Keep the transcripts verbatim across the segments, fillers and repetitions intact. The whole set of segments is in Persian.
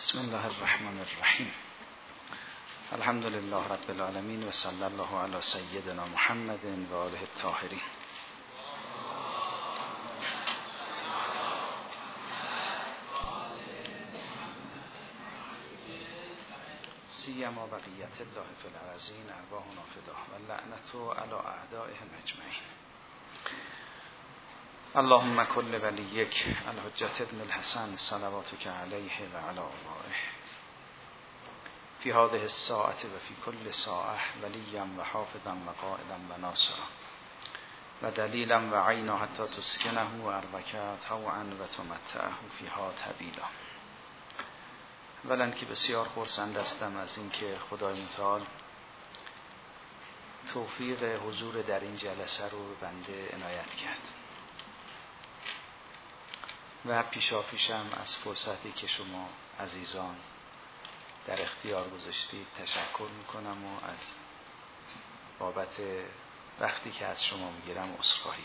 بسم الله الرحمن الرحیم. الحمد لله رب العالمین و صلی الله علی سیدنا محمد و آله الطاهرین. سیما بقیت الله فی الارضین ارواحنا فداه و لعنت علی اعدائهم اجمعین. اللهم کل ولیک الحجة ابن الحسن صلواتک علیه و علی آبائه فی هذه الساعة و فی کل ساعة ولیا و حافظا و قائدا و ناصرا و دلیلا و عینا حتی تسکنه و اربک طوعا و تمتعه فیها طویلا. اولا که بسیار خرسند هستم از اینکه خدای متعال توفیق حضور در این جلسه رو به بنده عنایت کرد و پیشاپیشم از فرصتی که شما عزیزان در اختیار گذاشتید تشکر میکنم و از بابت وقتی که از شما میگیرم عذرخواهی.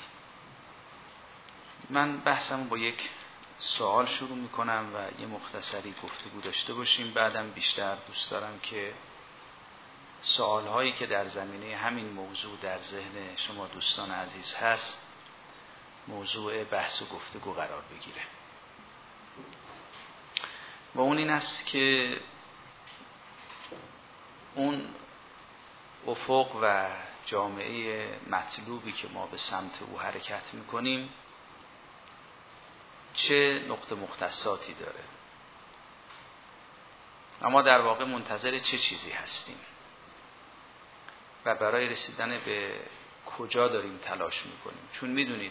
من بحثم با یک سوال شروع میکنم و یه مختصری گفتگو داشته باشیم، بعدم بیشتر دوست دارم که سوالهایی که در زمینه همین موضوع در ذهن شما دوستان عزیز هست موضوع بحث و گفتگو قرار بگیره. و اون این است که اون افق و جامعه مطلوبی که ما به سمت او حرکت میکنیم چه نقطه مختصاتی داره، اما در واقع منتظر چه چیزی هستیم و برای رسیدن به کجا داریم تلاش میکنیم. چون میدونید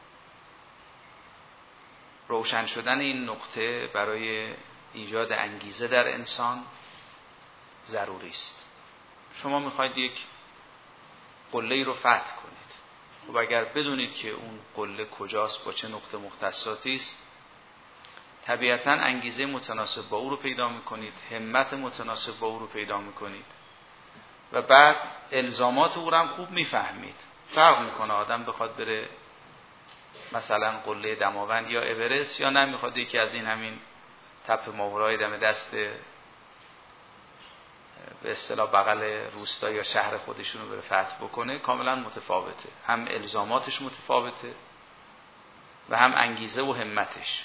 روشن شدن این نقطه برای ایجاد انگیزه در انسان ضروری است. شما میخواید یک قله‌ای رو فتح کنید، خب اگر بدونید که اون قله کجاست، با چه نقطه مختصاتی است، طبیعتاً انگیزه متناسب با او رو پیدا میکنید، همت متناسب با او رو پیدا میکنید و بعد الزامات او رو هم خوب میفهمید. فرق میکنه آدم بخواد بره مثلا قله دماوند یا اورست یا نمیخواد یکی از این همین تپه ماهورای دم دست به اصطلاح بغل روستا یا شهر خودشون رو بره فتح بکنه. کاملا متفاوته، هم الزاماتش متفاوته و هم انگیزه و همتش.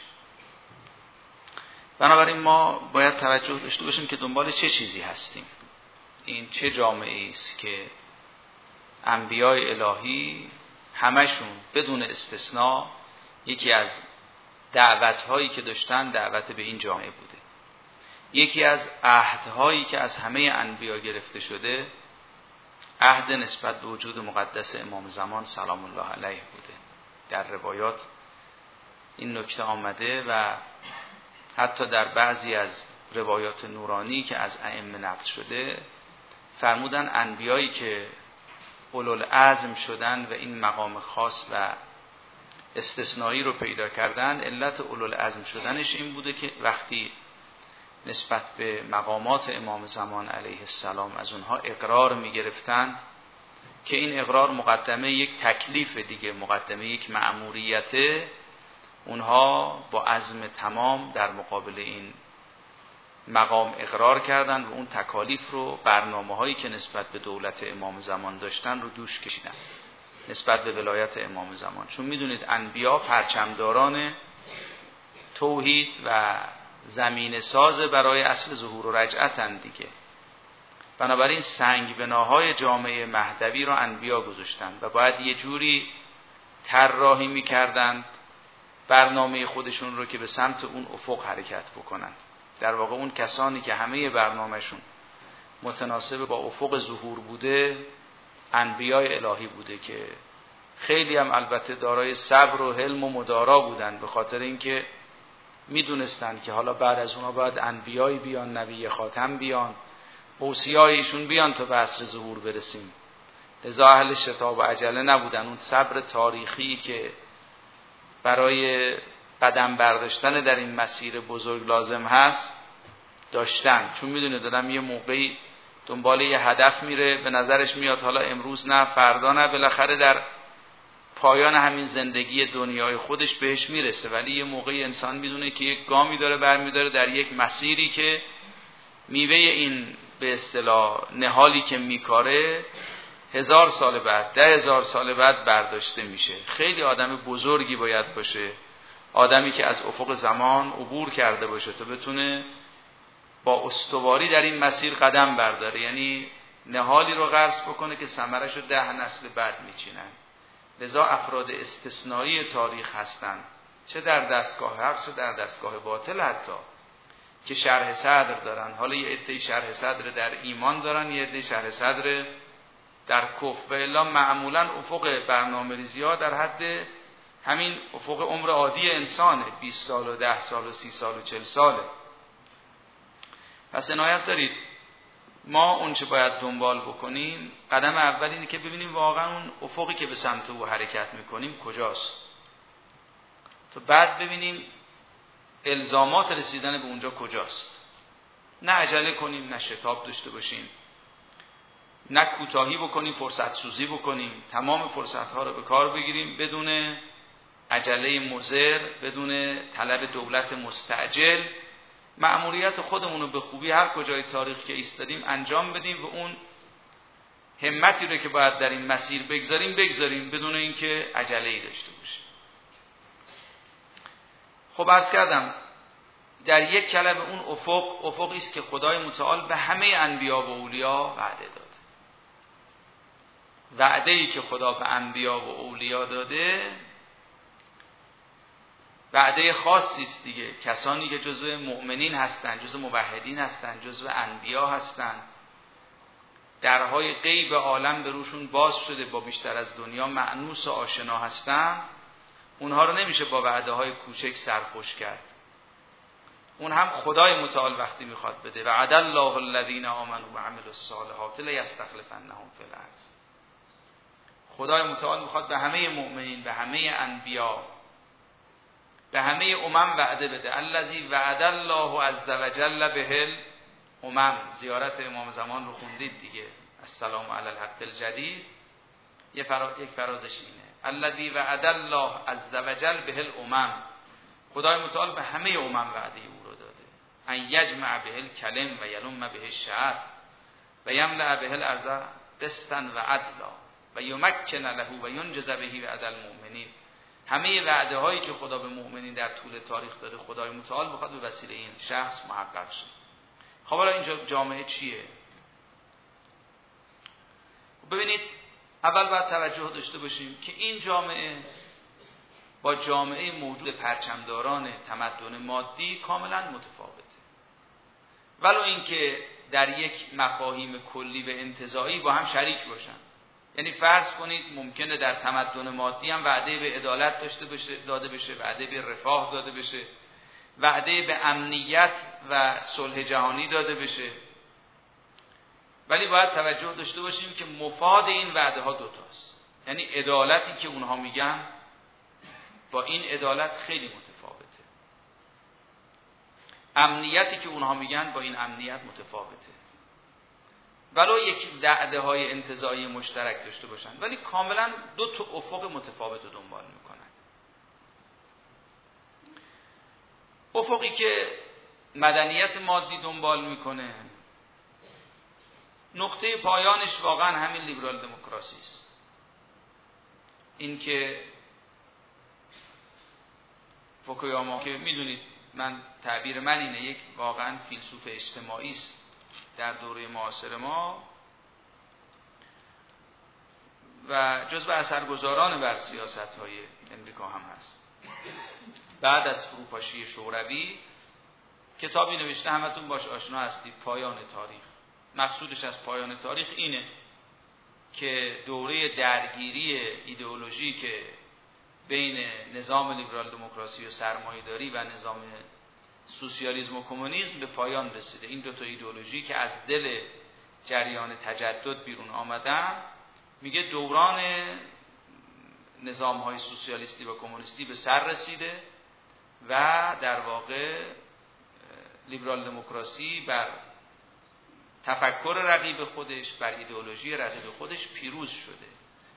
بنابراین ما باید توجه داشته باشیم که دنبال چه چیزی هستیم. این چه جامعه‌ای است که انبیای الهی همشون بدون استثناء یکی از دعوت‌هایی که داشتن دعوت به این جامعه بوده. یکی از عهدهایی که از همه انبیا گرفته شده عهد نسبت به وجود مقدس امام زمان سلام الله علیه بوده. در روایات این نکته آمده و حتی در بعضی از روایات نورانی که از ائمه نقل شده فرمودن انبیایی که اولوالعزم شدن و این مقام خاص و استثنایی رو پیدا کردن، علت اولوالعزم شدنش این بوده که وقتی نسبت به مقامات امام زمان علیه السلام از اونها اقرار می گرفتند که این اقرار مقدمه یک تکلیف دیگه، مقدمه یک مأموریته، اونها با عزم تمام در مقابل این مقام اقرار کردن و اون تکالیف رو، برنامه هایی که نسبت به دولت امام زمان داشتن رو دوش کشیدن نسبت به ولایت امام زمان. چون میدونید انبیا پرچمداران توحید و زمین ساز برای اصل ظهور و رجعتن دیگه. بنابراین سنگ بناهای جامعه مهدوی رو انبیا گذاشتن و باید یه جوری طراحی میکردن برنامه خودشون رو که به سمت اون افق حرکت بکنن. در واقع اون کسانی که همه برنامهشون متناسب با افق ظهور بوده انبیای الهی بوده که خیلی هم البته دارای صبر و حلم و مدارا بودن، به خاطر اینکه میدونستن که حالا بعد از اونا باید انبیایی بیان، نبی خاتم بیان، اوصیایشون بیان تا به عصر ظهور برسیم. لذا اهل شتاب و عجله نبودن. اون صبر تاریخی که برای قدم برداشتن در این مسیر بزرگ لازم هست داشتن. چون میدونه دادم یه موقعی دنبال یه هدف میره، به نظرش میاد حالا امروز نه فردا نه، بالاخره در پایان همین زندگی دنیای خودش بهش میرسه، ولی یه موقعی انسان میدونه که یک گامی داره برمیداره در یک مسیری که میوه این به اصطلاح نهالی که میکاره هزار سال بعد، ده هزار سال بعد برداشته میشه. خیلی آدم بزرگی باید باشه، آدمی که از افق زمان عبور کرده باشه تا بتونه با استواری در این مسیر قدم برداره، یعنی نهالی رو غرس بکنه که ثمرش رو ده نسل بعد میچینن. لذا افراد استثنایی تاریخ هستند، چه در دستگاه حق چه در دستگاه باطل، حتی که شرح صدر دارن. حالا یه عده شرح صدر در ایمان دارن، یه عده شرح صدر در کفر، و الا معمولا افق برنامه‌ریزی ها در حد همین افق عمر عادی انسانه، بیست سال و ده سال و سی سال و چهل ساله. پس عنایت دارید ما اون چه باید دنبال بکنیم، قدم اول اینه که ببینیم واقعا اون افقی که به سمت او حرکت میکنیم کجاست، تو بعد ببینیم الزامات رسیدن به اونجا کجاست. نه عجله کنیم، نه شتاب داشته باشیم، نه کوتاهی بکنیم، فرصت سوزی بکنیم، تمام فرصت ها رو به کار بگیریم بدون عجله مضر، بدون طلب دولت مستعجل. مأموریت خودمون رو به خوبی هر کجای تاریخ که ایستادیم انجام بدیم و اون همتی رو که باید در این مسیر بگذاریم بگذاریم بدون اینکه عجله‌ای داشته باشیم. خب عرض کردم در یک کلمه اون افق، افقی است که خدای متعال به همه انبیا و اولیا وعده داد. وعده‌ای که خدا به انبیا و اولیا داده وعده خاصی است دیگه. کسانی که جزو مؤمنین هستند، جزو موحدین هستند، جزو انبیا هستند، درهای غیب عالم به روشون باز شده، با بیشتر از دنیا مأنوس و آشنا هستند، اونها رو نمیشه با وعده های کوچک سرخوش کرد. اون هم خدای متعال وقتی میخواد بده، وعد الله الذین آمنوا وعملوا الصالحات لیستخلفنهم فی الارض. خدای متعال میخواد به همه مؤمنین، به همه انبیا، به همه امم وعده بده. الذی وعد الله عز وجل به الامم. زیارت امام زمان رو خوندید دیگه، السلام علی الحق الجدید، یک فرا... یک فرازش اینه الذی وعد الله عز وجل به الامم. خدای متعال به همه امم وعده او رو داده، ان یجمع به الکلم و یلم به الشعر و یملأ به الارض قسطا و عدلا و یمکن له و ینجز به وعد المؤمنین. همه وعده هایی که خدا به مؤمنین در طول تاریخ داده خدای متعال بخواد به وسیله این شخص محقق شه. خب حالا اینجا جامعه چیه؟ ببینید اول باید توجه داشته باشیم که این جامعه با جامعه موجود پرچمداران تمدن مادی کاملا متفاوته، ولو اینکه در یک مفاهیم کلی و انتزاعی با هم شریک باشن. یعنی فرض کنید ممکنه در تمدن مادی هم وعده به عدالت داشته بشه، داده بشه، وعده به رفاه داده بشه، وعده به امنیت و صلح جهانی داده بشه، ولی باید توجه داشته باشیم که مفاد این وعده ها دوتاست. یعنی عدالتی که اونها میگن با این عدالت خیلی متفاوته، امنیتی که اونها میگن با این امنیت متفاوته، ولو یک وعده های انتزاعی مشترک داشته باشن، ولی کاملا دو تا افق متفاوت رو دنبال میکنن. افقی که مدنیت مادی دنبال میکنه، نقطه پایانش واقعا همین لیبرال دموکراسی است. این که فوکویاما که میدونید من تعبیر من اینه، یک واقعا فیلسوف اجتماعی است در دوره معاصر ما و جزو اثرگذاران بر سیاست‌های امریکا هم هست. بعد از فروپاشی شوروی کتابی نوشته، همتون باش آشنا هستید، پایان تاریخ. مقصودش از پایان تاریخ اینه که دوره درگیری ایدئولوژی که بین نظام لیبرال دموکراسی و سرمایه‌داری و نظام سوسیالیسم و کمونیسم به پایان رسیده. این دو تا ایدئولوژی که از دل جریان تجدد بیرون آمدن، میگه دوران نظام‌های سوسیالیستی و کمونیستی به سر رسیده و در واقع لیبرال دموکراسی بر تفکر رقیب خودش، بر ایدئولوژی رقیب خودش پیروز شده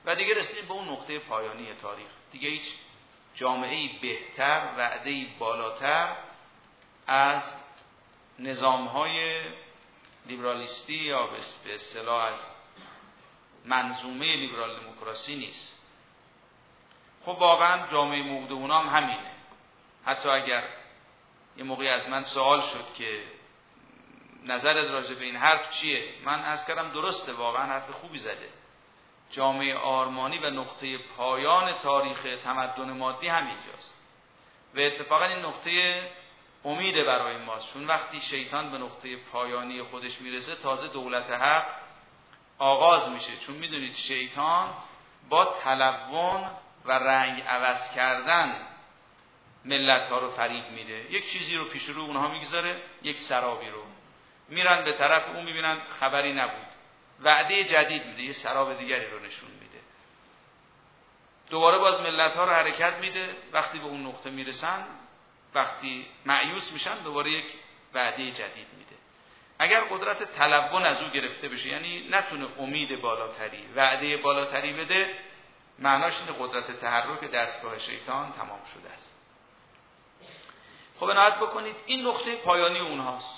و دیگه رسیدیم به اون نقطه پایانی تاریخ. دیگه هیچ جامعه‌ای بهتر، وعده‌ای بالاتر از نظام‌های لیبرالیستی یا به اصطلاح از منظومه لیبرال دموکراسی نیست. خب واقعا جامعه موعود اونا هم همینه. حتی اگر یه موقعی از من سوال شد که نظرت راجع به این حرف چیه، من عرض کردم درسته، واقعا حرف خوبی زده. جامعه آرمانی و نقطه پایان تاریخ تمدن مادی همینجاست و اتفاقا این نقطه امیده برای ماست، چون وقتی شیطان به نقطه پایانی خودش میرسه تازه دولت حق آغاز میشه. چون میدونید شیطان با تلون و رنگ عوض کردن ملت ها رو فریب میده. یک چیزی رو پیش رو اونها میگذاره، یک سرابی رو میرن به طرف اون، میبینن خبری نبود، وعده جدید میده، یه سراب دیگری رو نشون میده، دوباره باز ملت ها رو حرکت میده. وقتی به اون نقطه میرسن، وقتی مایوس میشن، دوباره یک وعده جدید میده. اگر قدرت تلون از او گرفته بشه، یعنی نتونه امید بالاتری، وعده بالاتری بده، معناش اینه قدرت تحرک دستگاه شیطان تمام شده است. خب عنایت بکنید این نقطه پایانی اونهاست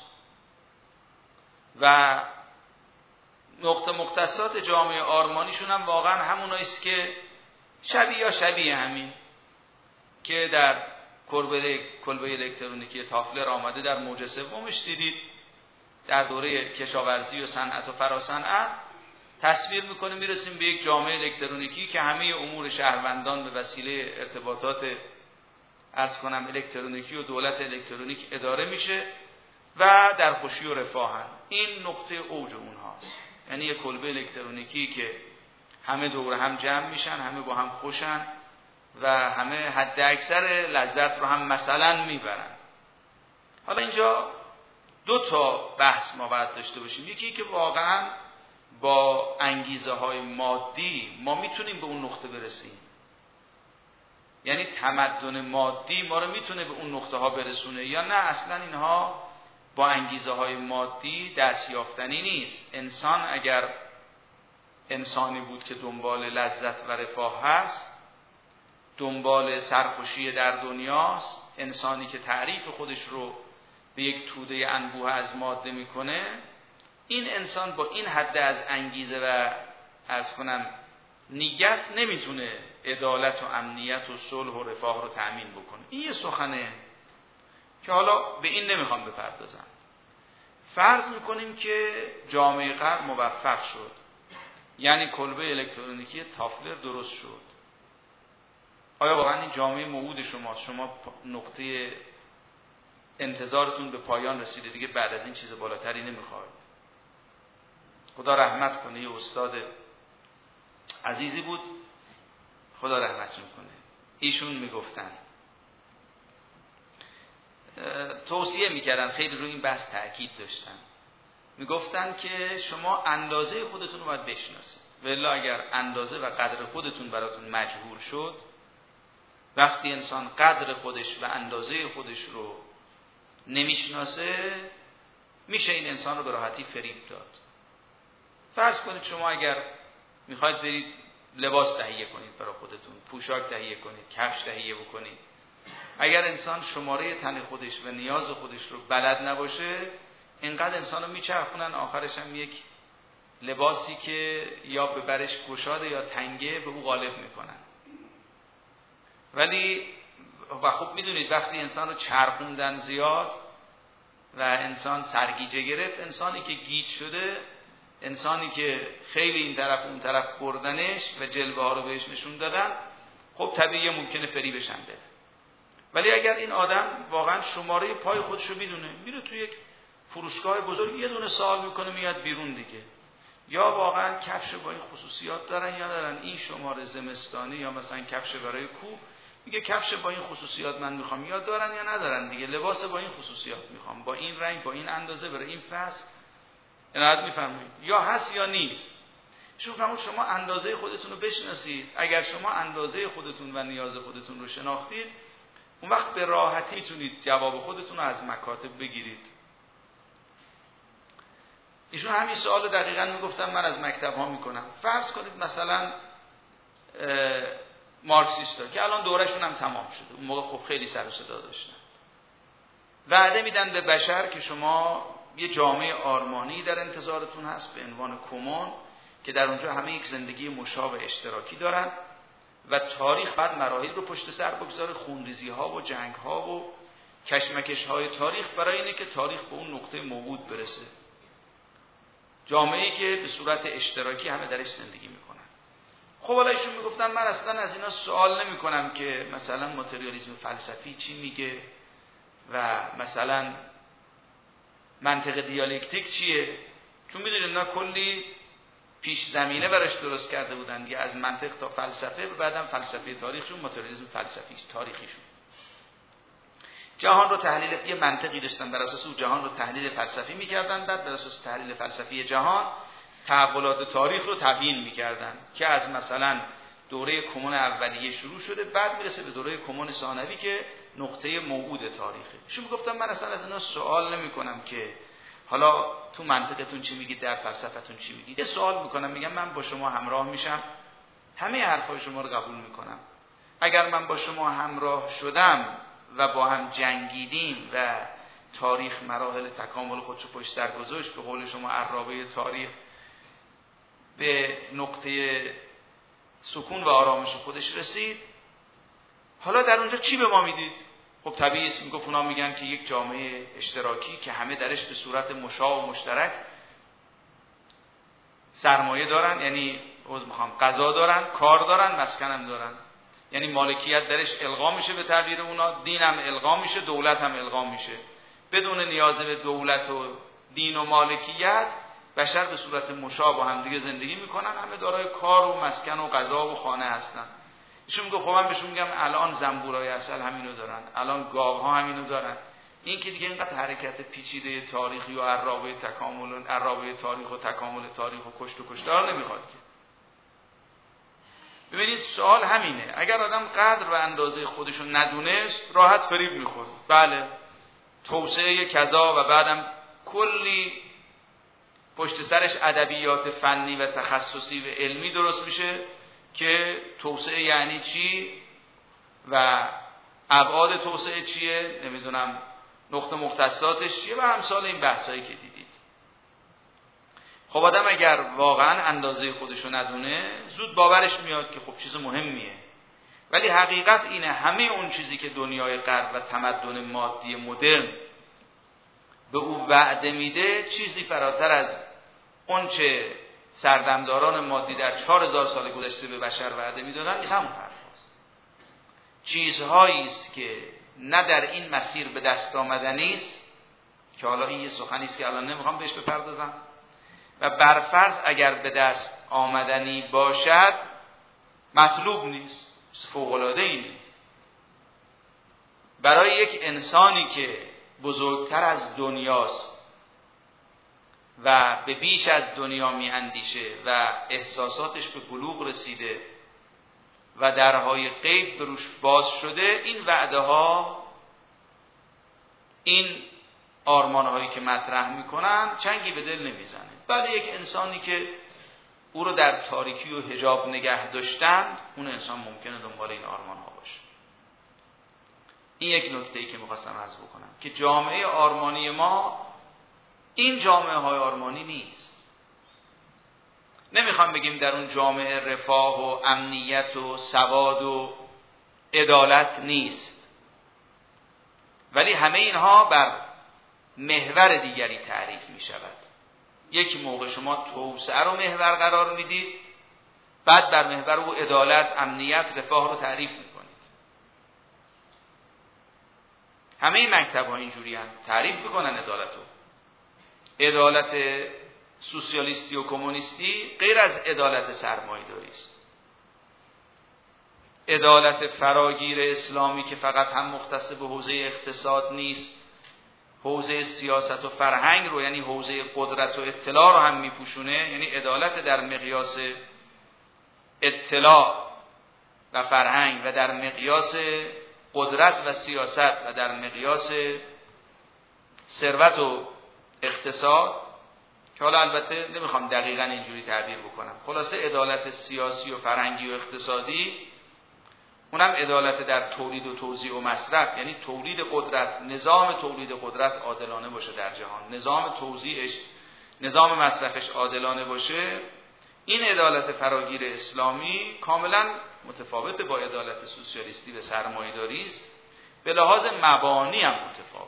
و نقطه مختصات جامعه آرمانیشون هم واقعا هموناییست که شبیه یا شبیه همین که در کلبه کلبه الکترونیکی تافلر آمده در موج سومش دیدید، در دوره کشاورزی و صنعت و فراصنعت تصویر میکنه میرسیم به یک جامعه الکترونیکی که همه امور شهروندان به وسیله ارتباطات از کنم الکترونیکی و دولت الکترونیک اداره میشه و در خوشی و رفاهن. این نقطه اوج اونهاست، یعنی یک کلبه الکترونیکی که همه دور هم جمع میشن، همه با هم خوشن و همه حد اکثر لذت رو هم مثلا میبرن. حالا اینجا دو تا بحث ما باید داشته باشیم. یکی که واقعا با انگیزه های مادی ما میتونیم به اون نقطه برسیم، یعنی تمدن مادی ما رو میتونه به اون نقطه ها برسونه، یا نه اصلا اینها با انگیزه های مادی دست یافتنی نیست. انسان اگر انسانی بود که دنبال لذت و رفاه هست، دنبال سرخوشی در دنیاست، انسانی که تعریف خودش رو به یک توده انبوه از ماده میکنه، این انسان با این حد از انگیزه و از کنم نیت نمیتونه عدالت و امنیت و صلح و رفاه رو تأمین بکنه. این یه سخنه که حالا به این نمیخوام بپردازم. فرض میکنیم که جامعه غرب موفق شد، یعنی کلبه الکترونیکی تافلر درست شد. آیا واقعا این جامعه موعود شماست؟ شما نقطه انتظارتون به پایان رسیده، دیگه بعد از این چیز بالاتری نمیخواید. خدا رحمت کنه، یه استاد عزیزی بود، خدا رحمت میکنه، ایشون میگفتن، توصیه میکردن، خیلی روی این بحث تاکید داشتن، میگفتن که شما اندازه خودتون رو باید بشناسید، والا اگر اندازه و قدر خودتون براتون مجهول شد، وقتی انسان قدر خودش و اندازه خودش رو نمیشناسه، میشه این انسان رو به راحتی فریب داد. فرض کنید شما اگر میخواید برید لباس تهیه کنید برای خودتون، پوشاک تهیه کنید، کفش تهیه بکنید، اگر انسان شماره تن خودش و نیاز خودش رو بلد نباشه، اینقدر انسان رو میچرخونن، آخرش هم یک لباسی که یا به برش گشاده یا تنگه به او غالب میکنن. ولی و خب میدونید وقتی انسان رو چرخوندن زیاد و انسان سرگیجه گرفت، انسانی که گیج شده، انسانی که خیلی این طرف اون طرف بردنش و جلوه ها رو بهش نشون دادن، خب طبیعیه ممکنه فریبش هم بده. ولی اگر این آدم واقعا شماره پای خودش رو میدونه، میره تو یک فروشگاه بزرگ یه دونه سوال میکنه میاد بیرون دیگه، یا واقعا کفش با این خصوصیات دارن یا ندارن، این شماره زمستانی یا مثلا کفش برای کوه، میگه کفش با این خصوصیات من میخوام، یا دارن یا ندارن دیگه، لباس با این خصوصیات میخوام، با این رنگ، با این اندازه، برای این فصل. عنایت میفرمایید، یا هست یا نیست. شما شما اندازه خودتون رو بشناسید. اگر شما اندازه خودتون و نیاز خودتون رو شناختید، اون وقت به راحتی میتونید جواب خودتون رو از مکاتب بگیرید. ایشون همین سوال دقیقاً میگفتن من از مکتب ها میکنم. فرض کنید مثلا مارکسیستا که الان دورشون هم تمام شده، اون موقع خب خیلی سر و صدا داشتن، وعده میدن به بشر که شما یه جامعه آرمانی در انتظارتون هست به عنوان کمون که در اونجا همه یک زندگی مشابه اشتراکی دارن و تاریخ بعد مراحل رو پشت سر بگذاره، خونریزی ها و جنگ ها و کشمکش های تاریخ برای اینه که تاریخ به اون نقطه موعود برسه. جامعه‌ای که به صورت اشتراکی همه درش زندگی میکنن. خب حالا ایشون میگفتن من اصلا از اینا سوال نمی کنم که مثلا ماتریالیسم فلسفی چی میگه و مثلا منطق دیالکتیک چیه، چون میدونید اینا کلی پیش زمینه براش درست کرده بودن دیگه، از منطق تا فلسفه و بعدم فلسفه تاریخشون ماتریالیسم فلسفی تاریخیشون. جهان رو تحلیل یه منطقی داشتن، بر اساس اون جهان رو تحلیل فلسفی میکردن، بعد بر اساس تحلیل فلسفی جهان تحولات تاریخ رو تبیین میکردن که از مثلا دوره کمون اولیه شروع شده، بعد میرسه به دوره کمون ثانوی که نقطه موعود تاریخه. شو میگفتم من اصلا از اینا سوال نمی کنم که حالا تو منطقتون چی میگید، در فلسفتون چی میگید. یه سوال میکنم، میگم من با شما همراه میشم، همه حرفای شما رو قبول میکنم. اگر من با شما همراه شدم و با هم جنگیدیم و تاریخ مراحل تکامل خودشو پشت سر گذاشت، به قول شما عرابه تاریخ به نقطه سکون و آرامش خودش رسید، حالا در اونجا چی به ما میدید؟ خب طبیعی است میگفت اونا میگن که یک جامعه اشتراکی که همه درش به صورت مشاع و مشترک سرمایه دارن، یعنی عذر میخوام غذا دارن، کار دارن، مسکن هم دارن، یعنی مالکیت درش القا میشه، به تعبیر اونا دین هم القا میشه، دولت هم القا میشه، بدون نیاز به دولت و دین و مالکیت بشر به صورت مشاع با هم دیگه زندگی میکنن، همه دارای کار و مسکن و غذا و خانه هستن. ایشون میگه خب من بهشون میگم الان زنبورای عسل همینو دارن، الان گاوها همینو دارن. این که دیگه اینقدر حرکت پیچیده تاریخی و عرابه تکامل، عرابه تاریخ و تکامل تاریخ و کشت و کشتار نمیخواد که. ببینید سوال همینه، اگر آدم قدر و اندازه خودشو ندونست راحت فریب میخوره. بله توسعه کذا و بعدم کلی پشت سرش ادبیات فنی و تخصصی و علمی درست میشه که توسعه یعنی چی و ابعاد توسعه چیه، نمیدونم نقطه مختصاتش چیه و همسال این بحثایی که دیدید. خب آدم اگر واقعا اندازه خودشو ندونه زود باورش میاد که خب چیز مهمیه، ولی حقیقت اینه همه اون چیزی که دنیای غرب و تمدن مادی مدرن به او وعده میده چیزی فراتر از اون چه سردمداران مادی در چهار هزار سال گذشته به بشر وعده میدادن نیست، همون حرف هست. چیزهایی است که نه در این مسیر به دست آمدنی است، که حالا این یه سخنی است که الان نمیخوام بهش بپردازم، و برفرض اگر به دست آمدنی باشد مطلوب نیست، فوق‌العاده‌ای نیست. برای یک انسانی که بزرگتر از دنیاست و به بیش از دنیا می اندیشه و احساساتش به بلوغ رسیده و درهای غیب به روش باز شده، این وعده ها، این آرمان هایی که مطرح میکنن چنگی به دل نمیزنه. بله یک انسانی که او رو در تاریکی و حجاب نگه داشتند، اون انسان ممکنه دنبال این آرمان ها باشه. این یک نکته‌ای که میخواستم عرض بکنم که جامعه آرمانی ما این جامعه های آرمانی نیست. نمیخوام بگیم در اون جامعه رفاه و امنیت و سواد و عدالت نیست، ولی همه اینها بر محور دیگری تعریف می شود. یک موقع شما توسعه رو محور قرار میدید، بعد بر محور او عدالت، امنیت، رفاه رو تعریف میکنید. همه مکتب ها اینجوری هم تعریف میکنن عدالت رو. عدالت سوسیالیستی و کمونیستی غیر از عدالت سرمایه‌داری است. عدالت فراگیر اسلامی که فقط هم مختص به حوزه اقتصاد نیست، حوزه سیاست و فرهنگ رو، یعنی حوزه قدرت و اطلاع رو هم میپوشونه، یعنی عدالت در مقیاس اطلاع و فرهنگ و در مقیاس قدرت و سیاست و در مقیاس ثروت و اقتصاد، که حالا البته نمیخوام دقیقاً اینجوری تعبیر بکنم. خلاصه عدالت سیاسی و فرهنگی و اقتصادی، اونم عدالت در تولید و توزیع و مصرف، یعنی تولید قدرت، نظام تولید قدرت عادلانه باشه در جهان، نظام توزیعش، نظام مصرفش عادلانه باشه. این عدالت فراگیر اسلامی کاملا متفاوت با عدالت سوسیالیستی و سرمایه‌داری است، به لحاظ مبانی هم متفاوت،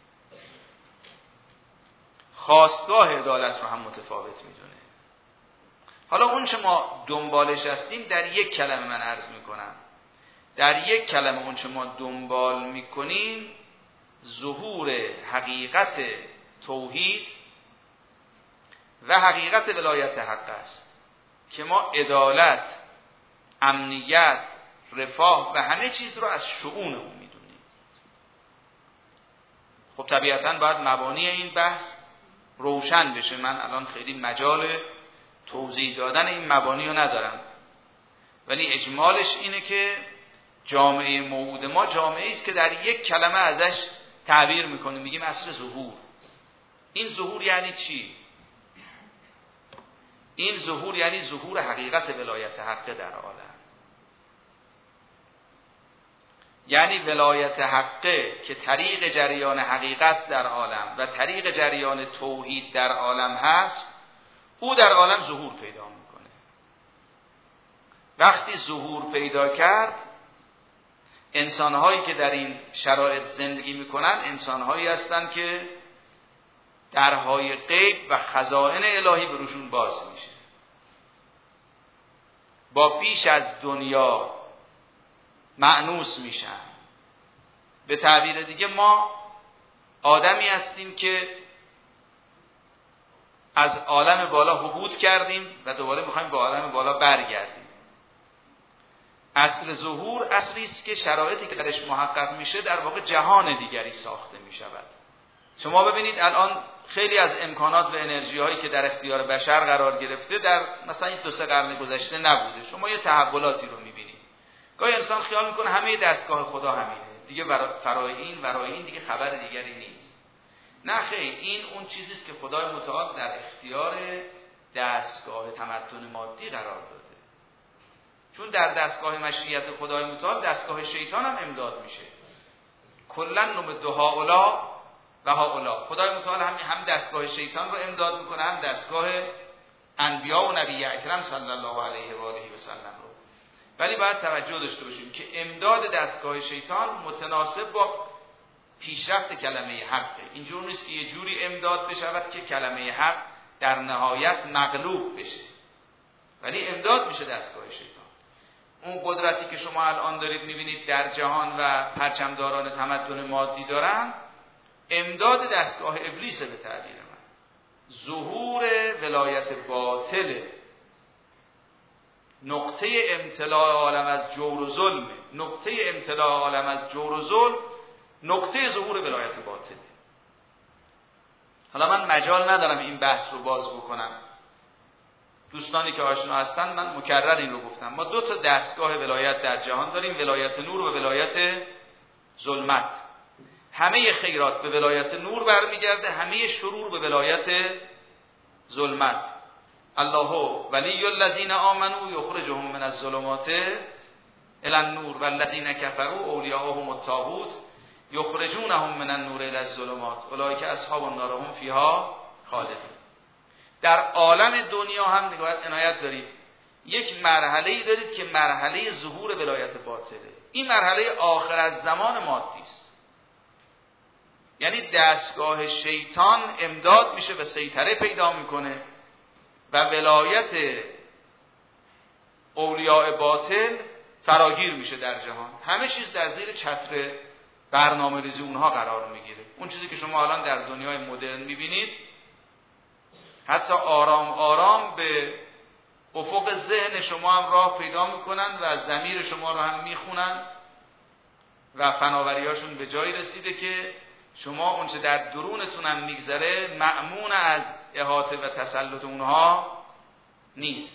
خواستگاه عدالت رو هم متفاوت میدونه. حالا اون چه ما دنبالش هستیم در یک کلمه من عرض میکنم، در یک کلمه اون چه ما دنبال میکنیم ظهور حقیقت توحید و حقیقت ولایت حق است که ما عدالت، امنیت، رفاه و همه چیز رو از شؤون اون میدونیم. خب طبیعتاً باید مبانی این بحث روشن بشه. من الان خیلی مجال توضیح دادن این مبانی رو ندارم، ولی اجمالش اینه که جامعه موعود ما جامعه است که در یک کلمه ازش تعبیر میکنیم، میگیم اصل ظهور. این ظهور یعنی چی؟ این ظهور یعنی ظهور حقیقت ولایت حق در عالم. یعنی ولایت حقه که طریق جریان حقیقت در عالم و طریق جریان توحید در عالم هست، او در عالم ظهور پیدا میکنه. وقتی ظهور پیدا کرد، انسانهایی که در این شرایط زندگی میکنن انسانهایی هستند که درهای غیب و خزائن الهی به روشون باز میشه. با بیش از دنیا مأنوس میشن. به تعبیر دیگه ما آدمی هستیم که از عالم بالا هبوط کردیم و دوباره میخوایم به عالم بالا برگردیم. اصل ظهور اصلی است که شرایطی که درش محقق میشه در واقع جهان دیگری ساخته میشود. شما ببینید الان خیلی از امکانات و انرژی هایی که در اختیار بشر قرار گرفته در مثلا این دو سه قرن گذشته نبوده. شما یه تحولاتی رو میبینید. گاهی انسان خیال میکنه همه دستگاه خدا همینه، دیگه فرای این ورای این دیگه خبر دیگری نیست. نه خیر، این اون چیزی است که خدای متعال در اختیار دستگاه تمدن مادی قرار داده. چون در دستگاه مشیت خدای متعال دستگاه شیطان هم امداد میشه. کلا نمد هؤلاء و هؤلاء. خدای متعال هم هم دستگاه شیطان رو امداد میکنه، هم دستگاه انبیا و نبی اکرم صلی الله علیه و آله و سلم رو. ولی باید توجه داشته باشیم که امداد دستگاه شیطان متناسب با پیشرفت کلمه حقه. اینجور نیست که یه جوری امداد بشود که کلمه حق در نهایت مغلوب بشه، ولی امداد میشه دستگاه شیطان. اون قدرتی که شما الان دارید میبینید در جهان و پرچمداران تمدن مادی دارن، امداد دستگاه ابلیسه به تعبیر من. ظهور ولایت باطل، نقطه امتلاع عالم از جور و ظلم، نقطه امتلاع عالم از جور و ظلم، نقطه ظهور ولایت باطل. حالا من مجال ندارم این بحث رو باز بکنم. دوستانی که آشنا هستن من مکرر این رو گفتم. ما دو تا دستگاه ولایت در جهان داریم، ولایت نور و ولایت ظلمت. همه خیرات به ولایت نور برمیگرده، همه شرور به ولایت ظلمت. الله ولی الذین آمنوا یخرجهم من الظلمات الی النور والذین کفروا اولیاءهم الطاغوت یخرجونهم من النور الی الظلمات اولئک اصحاب النار هم فیها خالدون. در عالم دنیا هم نگاهت عنایت دارید، یک مرحله‌ای دارید که مرحله ظهور ولایت باطله. این مرحله آخر از زمان مادی است. یعنی دستگاه شیطان امداد میشه و سیطره پیدا میکنه و ولایت اولیاء باطل فراگیر میشه در جهان. همه چیز در زیر چتر برنامه‌ریزی اونها قرار میگیره. اون چیزی که شما الان در دنیای مدرن میبینید، حتی آرام آرام به افق ذهن شما هم راه پیدا میکنن و ضمیر شما رو هم میخونن و فناوریاشون به جایی رسیده که شما اونچه در درونتون هم میگذره مأمون از احاطه و تسلط اونها نیست.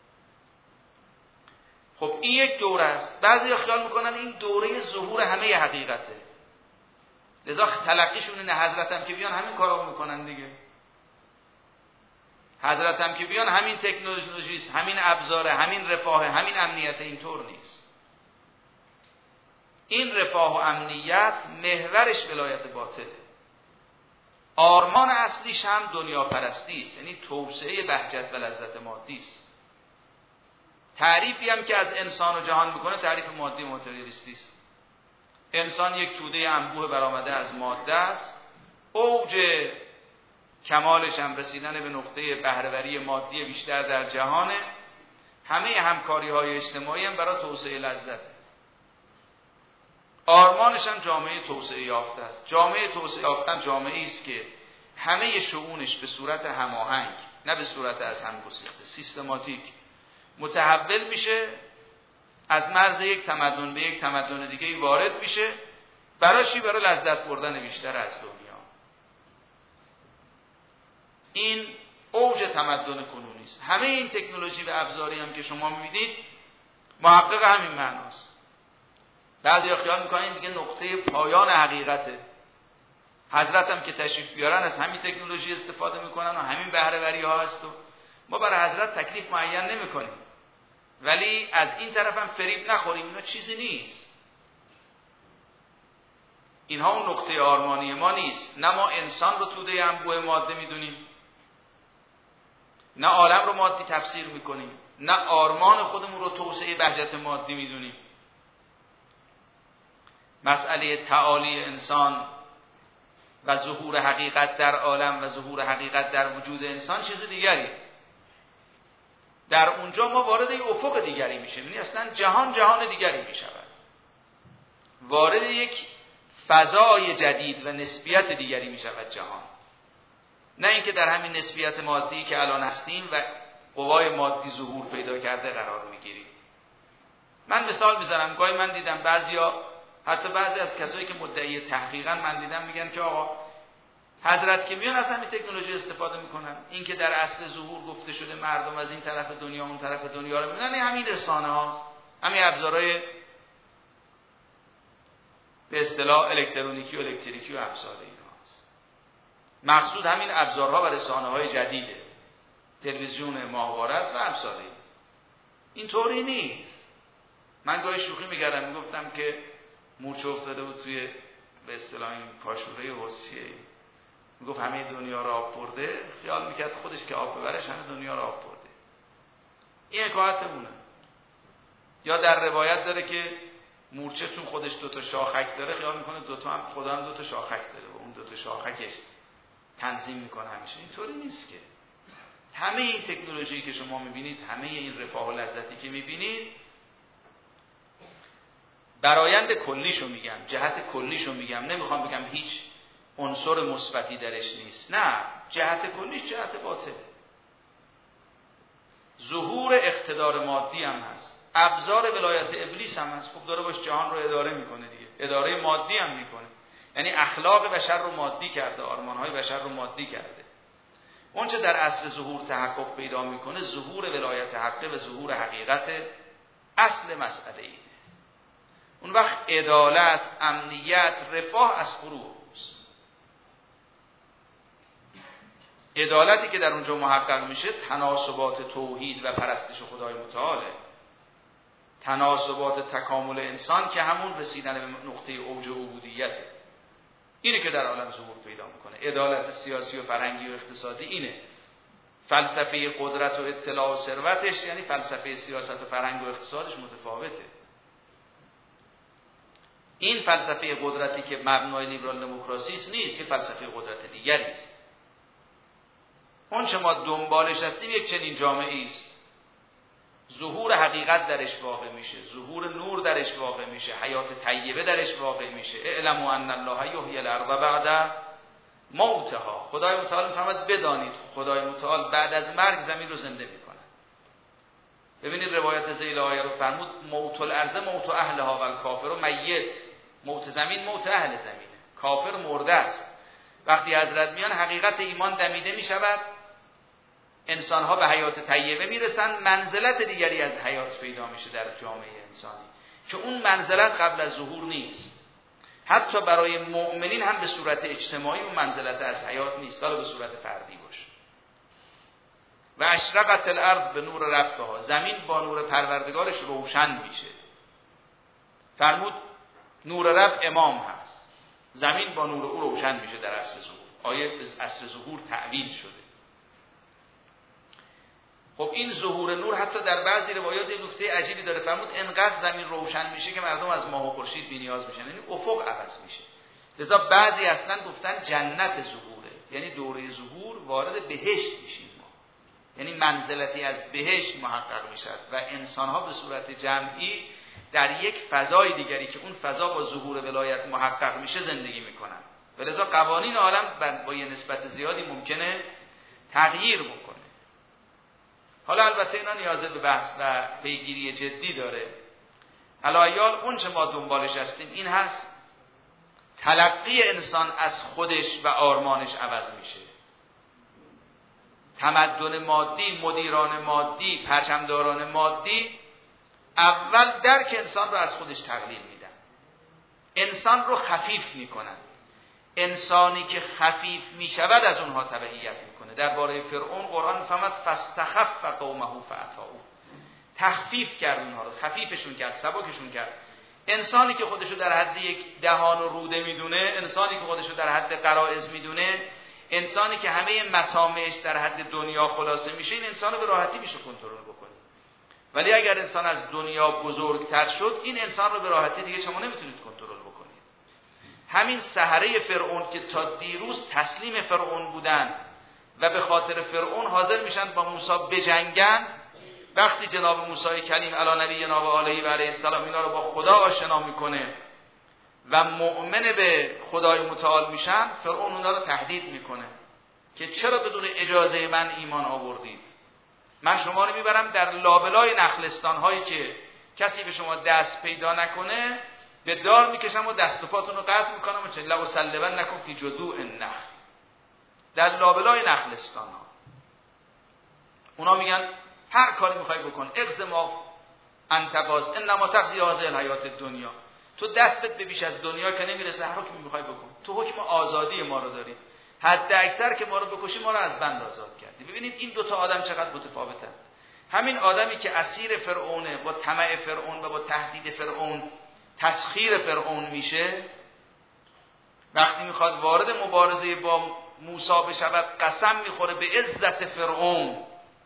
خب این یک دوره است. بعضی خیال میکنن این دوره ظهور همه حقیقته، لذا تلقیشون اینه حضرت هم که بیان همین کارو میکنن دیگه. حضرت هم که بیان همین تکنولوژی است، همین ابزار، همین رفاه، همین امنیت. اینطور نیست. این رفاه و امنیت محورش ولایت باطله. آرمان اصلیش هم دنیا پرستی است، یعنی توسعه بهجت و لذت مادی است. تعریفی هم که از انسان و جهان میکنه تعریف مادی ماتریالیستی است. انسان یک توده انبوه برآمده از ماده است. اوج کمالش هم رسیدن به نقطه بهره‌وری مادی بیشتر در جهانه. همه همکاری‌های اجتماعی هم برای توسعه لذت. آرمانش هم جامعه توسعه یافته است. جامعه توسعه یافته جامعه‌ای است که همه شؤونش به صورت هماهنگ، نه به صورت از هم گسیخته، سیستماتیک متحول میشه، از مرز یک تمدن به یک تمدن دیگه وارد میشه. برای چی؟ برای لذت بردن بیشتر از دنیا. این اوج تمدن کنونی است. همه این تکنولوژی و ابزاری هم که شما می‌بینید محقق همین معناست. بعضیا خیال می‌کنن دیگه نقطه پایان حقیقته. حضرت هم که تشریف بیارن از همین تکنولوژی استفاده میکنن و همین بهره‌وری ها هست و ما برای حضرت تکلیف معین نمی‌کنیم. ولی از این طرف هم فریب نخوریم، اینا چیزی نیست. اینها اون نقطه آرمانی ما نیست. نه ما انسان رو توده انبوه ماده میدونیم، نه عالم رو مادی تفسیر میکنیم، نه آرمان خودمون رو توسعه بهجت مادی میدونیم. مسئله تعالی انسان و ظهور حقیقت در عالم و ظهور حقیقت در وجود انسان چیز دیگری است. در اونجا ما وارد یک افق دیگری میشیم، یعنی اصلا جهان جهان دیگری میشود، وارد یک فضای جدید و نسبیت دیگری میشود جهان. نه اینکه در همین نسبیت مادی که الان هستیم و قوای مادی ظهور پیدا کرده قرار میگیریم. من مثال میزنم، گاهی من دیدم بعضیا، حتی بعضی از کسایی که مدعی تحقیقن، من دیدم میگن که آقا حضرت که میان از همین تکنولوژی استفاده میکنن، این که در اصل ظهور گفته شده مردم از این طرف دنیا اون طرف دنیا رو میبینن، همین رسانه هاست، همین ابزارهای به اصطلاح الکترونیکی و الکتریکی و امثال اینهاست. مقصود همین ابزارها و رسانه های جدیده، تلویزیون ماهواره است و امثال این. اینطوری نیست. من گاهی شوخی میکردم، میگفتم که مورچه افتاده بود توی به اصطلاح این کاشوره حسیه، میگفت همه دنیا را آب برده، خیال میکرد خودش که آب ببرش همه دنیا را آب برده. این حکایتمونه. یا در روایت داره که مورچه چون خودش دوتا شاخک داره، خیال میکنه دوتا هم خدا هم دوتا شاخک داره و اون دوتا شاخکش تنظیم میکنه همیشه. اینطوری نیست که. همه این تکنولوژی که شما میبینید، همه این رفاه و لذتی که میبینید، برآیند کلیشو میگم، جهت کلیشو میگم، نمیخوام بگم هیچ عنصر مثبتی درش نیست. نه، جهت کلیش جهت باطل. ظهور اقتدار مادی هم هست، ابزار ولایت ابلیس هم هست. خب داره باش جهان رو اداره میکنه دیگه، اداره مادی هم میکنه. یعنی اخلاق بشر رو مادی کرده، آرمانهای بشر رو مادی کرده. اونچه در اصل ظهور تحقق پیدا میکنه ظهور ولایت حقه و ظهور حقیقت. اصل مسئله اینه. اون وقت عدالت، امنیت، رفاه از فروع است. عدالتی که در اونجا محقق میشه تناسبات توحید و پرستش خدای متعاله، تناسبات تکامل انسان که همون رسیدن به نقطه اوج عبودیته. اینه که در عالم ظهور پیدا میکنه. عدالت سیاسی و فرهنگی و اقتصادی اینه. فلسفه قدرت و اطلاع و ثروتش، یعنی فلسفه سیاست و فرهنگ و اقتصادش متفاوته. این فلسفه قدرتی که مبنای لیبرال دموکراسی است نیست، یه فلسفه قدرت دیگری است. اون چه ما دنبالش هستیم یک چنین جامعه‌ای است. ظهور حقیقت درش واقع میشه، ظهور نور درش واقع میشه، حیات طیبه درش واقع میشه. اعلموا ان الله یحیی الارض بعد موتها. خدای متعال فرمود بدانید خدای متعال بعد از مرگ زمین رو زنده میکنه. ببینید روایت ذیل آیه رو فرمود موت الارض موت اهلها و الکافر میت. موت زمین موت اهل زمینه، کافر مرده است. وقتی حضرت میان حقیقت ایمان دمیده میشود، انسان‌ها به حیات طیبه میرسن، منزلت دیگری از حیات پیدا میشه در جامعه انسانی که اون منزلت قبل از ظهور نیست. حتی برای مؤمنین هم به صورت اجتماعی اون منزلت از حیات نیست، ولی به صورت فردی باشه. و اشرقت الارض به نور ربها، زمین با نور پروردگارش روشن میشه. فرمود نور رب امام هست، زمین با نور او روشن میشه در عصر ظهور. آیه عصر ظهور تعبیر شده. خب این ظهور نور حتی در بعضی روایات یک نکته عجیبی داره. فرمود انقدر زمین روشن میشه که مردم از ماه و خورشید بی‌نیاز میشن، یعنی افق عوض میشه. لذا بعضی اصلا گفتن جنت ظهوره، یعنی دوره ظهور وارد بهشت میشیم ما، یعنی منزلتی از بهشت محقق میشد و انسانها به صورت جمعی در یک فضای دیگری که اون فضا با ظهور ولایت محقق میشه زندگی میکنن. و لذا قوانین عالم با یه نسبت زیادی ممکنه تغییر بکنه. حالا البته اینا نیازه به بحث و پیگیری جدی داره. علایال اون چه ما دنبالش هستیم این هست تلقی انسان از خودش و آرمانش عوض میشه. تمدن مادی، مدیران مادی، پرچمداران مادی اول درک انسان رو از خودش تقلیل میدن، انسان رو خفیف میکنن. انسانی که خفیف میشود از اونها تبعیت میکنه. درباره فرعون قرآن میفهمد فاستخف قومه فاطاعوه، تخفیف کرد اونها رو، خفیفشون کرد، سبکشون کرد. انسانی که خودشو در حد یک دهان و روده میدونه، انسانی که خودشو در حد غرایز میدونه، انسانی که همه مطامعش در حد دنیا خلاصه میشه، این انسان رو به راحتی میشه کنترل بکنه. ولی اگر انسان از دنیا بزرگتر شد، این انسان رو به راحتی دیگه شما نمیتونید کنترل بکنید. همین سحره فرعون که تا دیروز تسلیم فرعون بودن و به خاطر فرعون حاضر میشن با موسی بجنگن، وقتی جناب موسی کلیم علی نبینا و علیه و علیه السلام اینا رو با خدا آشنا میکنه و مؤمن به خدای متعال میشن، فرعون اونا رو تهدید میکنه که چرا بدون اجازه من ایمان آوردید؟ من شما رو میبرم در لابلای نخلستان هایی که کسی به شما دست پیدا نکنه، به دار میکشم و دست و پاتون رو قطع میکنم و چه لو سلبن نکن فی جذوع النخل، در لابلای نخلستان ها. اونا میگن هر کاری میخوای بکن، اغز ما انتقاز انما تقضی هذه الحیات دنیا، تو دستت به بیش از دنیا که نمیرسه، هر حکمی میخوای بکن، تو حکم آزادی ما رو داری، حد اکثر که ما رو بکشی ما رو از بند آزاد کردی. ببینید این دوتا آدم چقدر متفاوتن. همین آدمی که اسیر فرعونه، با طمع فرعون و با تهدید فرعون، تسخیر فرعون میشه، وقتی میخواد وارد مبارزه با موسی بشود قسم میخوره به عزت فرعون،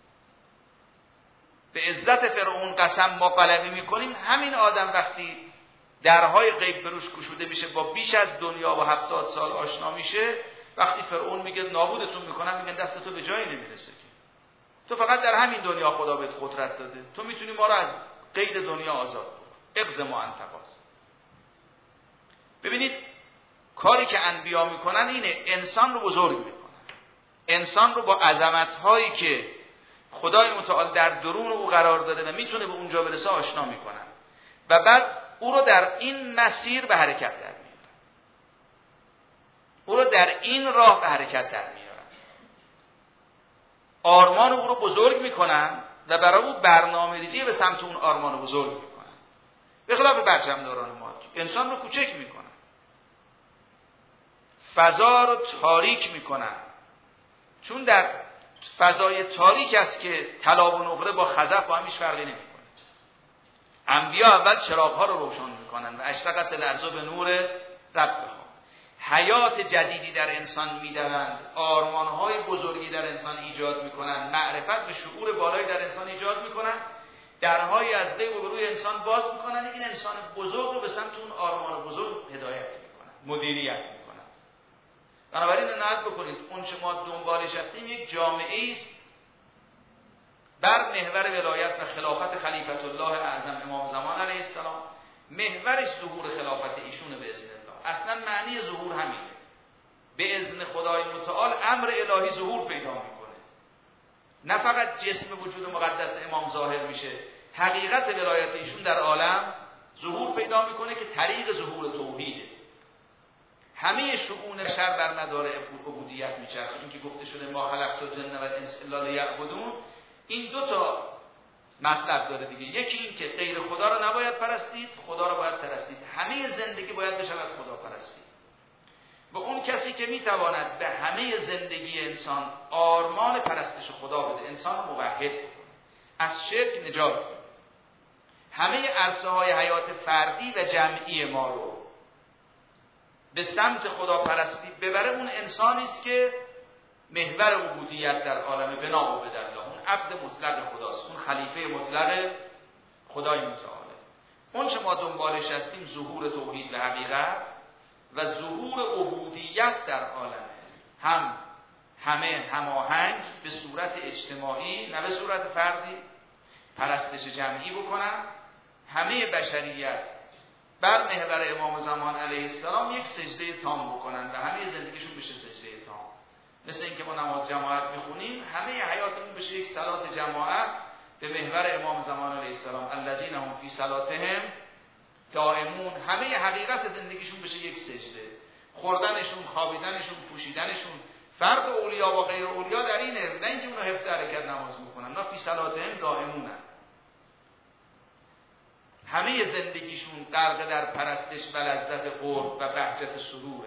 به عزت فرعون قسم ما غلبه میکنیم. همین آدم وقتی درهای غیب بروش گشوده میشه، با بیش از دنیا و هفتاد سال آشنا میشه، وقتی فرعون میگه نابودتون میکنم، میگن دست تو به جایی نمیرسه که تو فقط در همین دنیا خدا بهت قدرت داده، تو میتونی ما رو از قید دنیا آزاد کنی، اغز ما انتقاز. ببینید کاری که انبیا میکنن اینه، انسان رو بزرگ میکنن، انسان رو با عظمت‌هایی که خدای متعال در درون او قرار داده و میتونه به اونجا برسه آشنا میکنن و بعد او رو در این مسیر به حرکت در میارن، او رو در این راه به حرکت در میارن، آرمان او رو بزرگ میکنن و برای او برنامه ریزی به سمت اون آرمان رو بزرگ میکنن. به خلاف برچمداران ما انسان رو کوچک میکنن، فضا رو تاریک میکنن، چون در فضای تاریک است که طلا و نقره با خزف با هم هیچ فرقی نمیکنه. انبیا اول چراغ‌ها رو روشن میکنن و اشرقت الارض به نور ربها، حیات جدیدی در انسان میدوند، آرمان‌های بزرگی در انسان ایجاد میکنن، معرفت و شعور بالایی در انسان ایجاد میکنن، درهای از غیب رو به روی انسان باز میکنن، این انسان بزرگ رو به سمت اون آرمان بزرگ هدایت میکنن، مدیریت میکنن. بنابراین عنایت بکنید اون چه ما دنبالش هستیم یک جامعه است بر محور ولایت و خلافت خلیفت الله اعظم امام زمان علیه السلام. محورش ظهور خلافت ایشونه به اذن الله. اصلا معنی ظهور همینه، به اذن خدای متعال امر الهی ظهور پیدا میکنه، نه فقط جسم وجود مقدس امام ظاهر میشه، حقیقت ولایت ایشون در عالم ظهور پیدا میکنه که طریق ظهور توحیده. همه شؤون بشر بر مدار عبودیت میچرخه. این که گفته شده ما خلقت الجن و الانس الا لیعبدون، این دو تا مطلب داره دیگه. یکی این که غیر خدا رو نباید پرستید، خدا رو باید پرستید. همه زندگی باید بشه از خدا پرستید. و اون کسی که میتواند به همه زندگی انسان آرمان پرستش خدا بده، انسان موحد از شرک نجات بده، همه عرصه های حیات فردی و جمعی ما رو به سمت خدا پرستی ببره، اون انسانی است که محور عبودیت در عالم بنا و بدله، اون عبد مطلق خداست، اون خلیفه مطلق خدای متعال. اون چه ما دنبالش هستیم ظهور توحید و حقیقت و ظهور عبودیت در عالم، هم همه هماهنگ به صورت اجتماعی نه به صورت فردی پرستش جمعی بکنن، همه بشریت بر محور امام زمان علیه السلام یک سجده تام بکنن و همه زندگیشون بشه سجده تام. مثل اینکه ما نماز جماعت میخونیم، همه حیاتمون بشه یک صلات جماعت به محور امام زمان علیه السلام، الذین هم فی صلاتهم دائمون، همه حقیقت زندگیشون بشه یک سجده، خوردنشون، خوابیدنشون، پوشیدنشون. فرق اولیا و غیر اولیا در اینه، نه اینکه اونا حفظ حرکت نماز میخونن، نه فی صلاتهم دائمونن، همه زندگیشون غرق در پرستش و لذت قرب و بهجت سروره،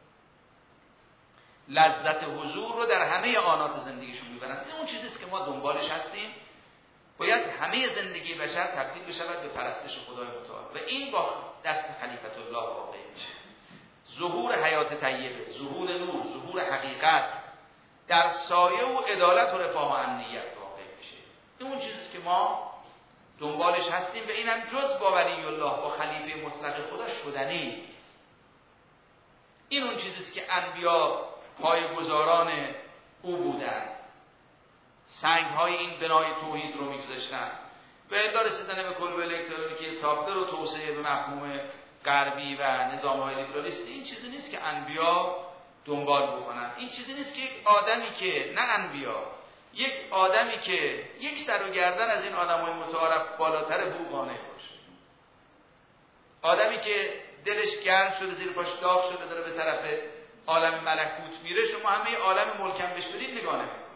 لذت حضور رو در همه آنات زندگیشون میبرن. این اون چیزیست که ما دنبالش هستیم. باید همه زندگی بشر تبدیل بشود به پرستش خدای متعال و این با دست خلیفت الله واقع میشه. ظهور حیات طیبه، ظهور نور، ظهور حقیقت در سایه و عدالت و رفاه و امنیت واقع میشه. این اون چیزیست که ما دنبالش هستیم و اینم جز با ولی الله، با خلیفه مطلق خدا شدنی نیست. این اون چیزیست که انبیا پایه‌گذاران او بودند، سنگ های این بنای توحید رو میگذاشتن و الا رسیدن به کلبه الکترونیکی تابلو رو توسعه به مفهوم غربی و نظام های لیبرالیستی. این چیزی نیست که انبیا دنبال بکنن. این چیزی نیست که یک آدمی که نه انبیا، یک آدمی که یک سر و گردن از این آدمای متعارف بالاتر بوقانه باشه، آدمی که دلش گرم شده، زیر پاش داغ شده، داره به طرف عالم ملکوت میره، شما همه عالم ملکم بهش بدید نگاه نمیکنه.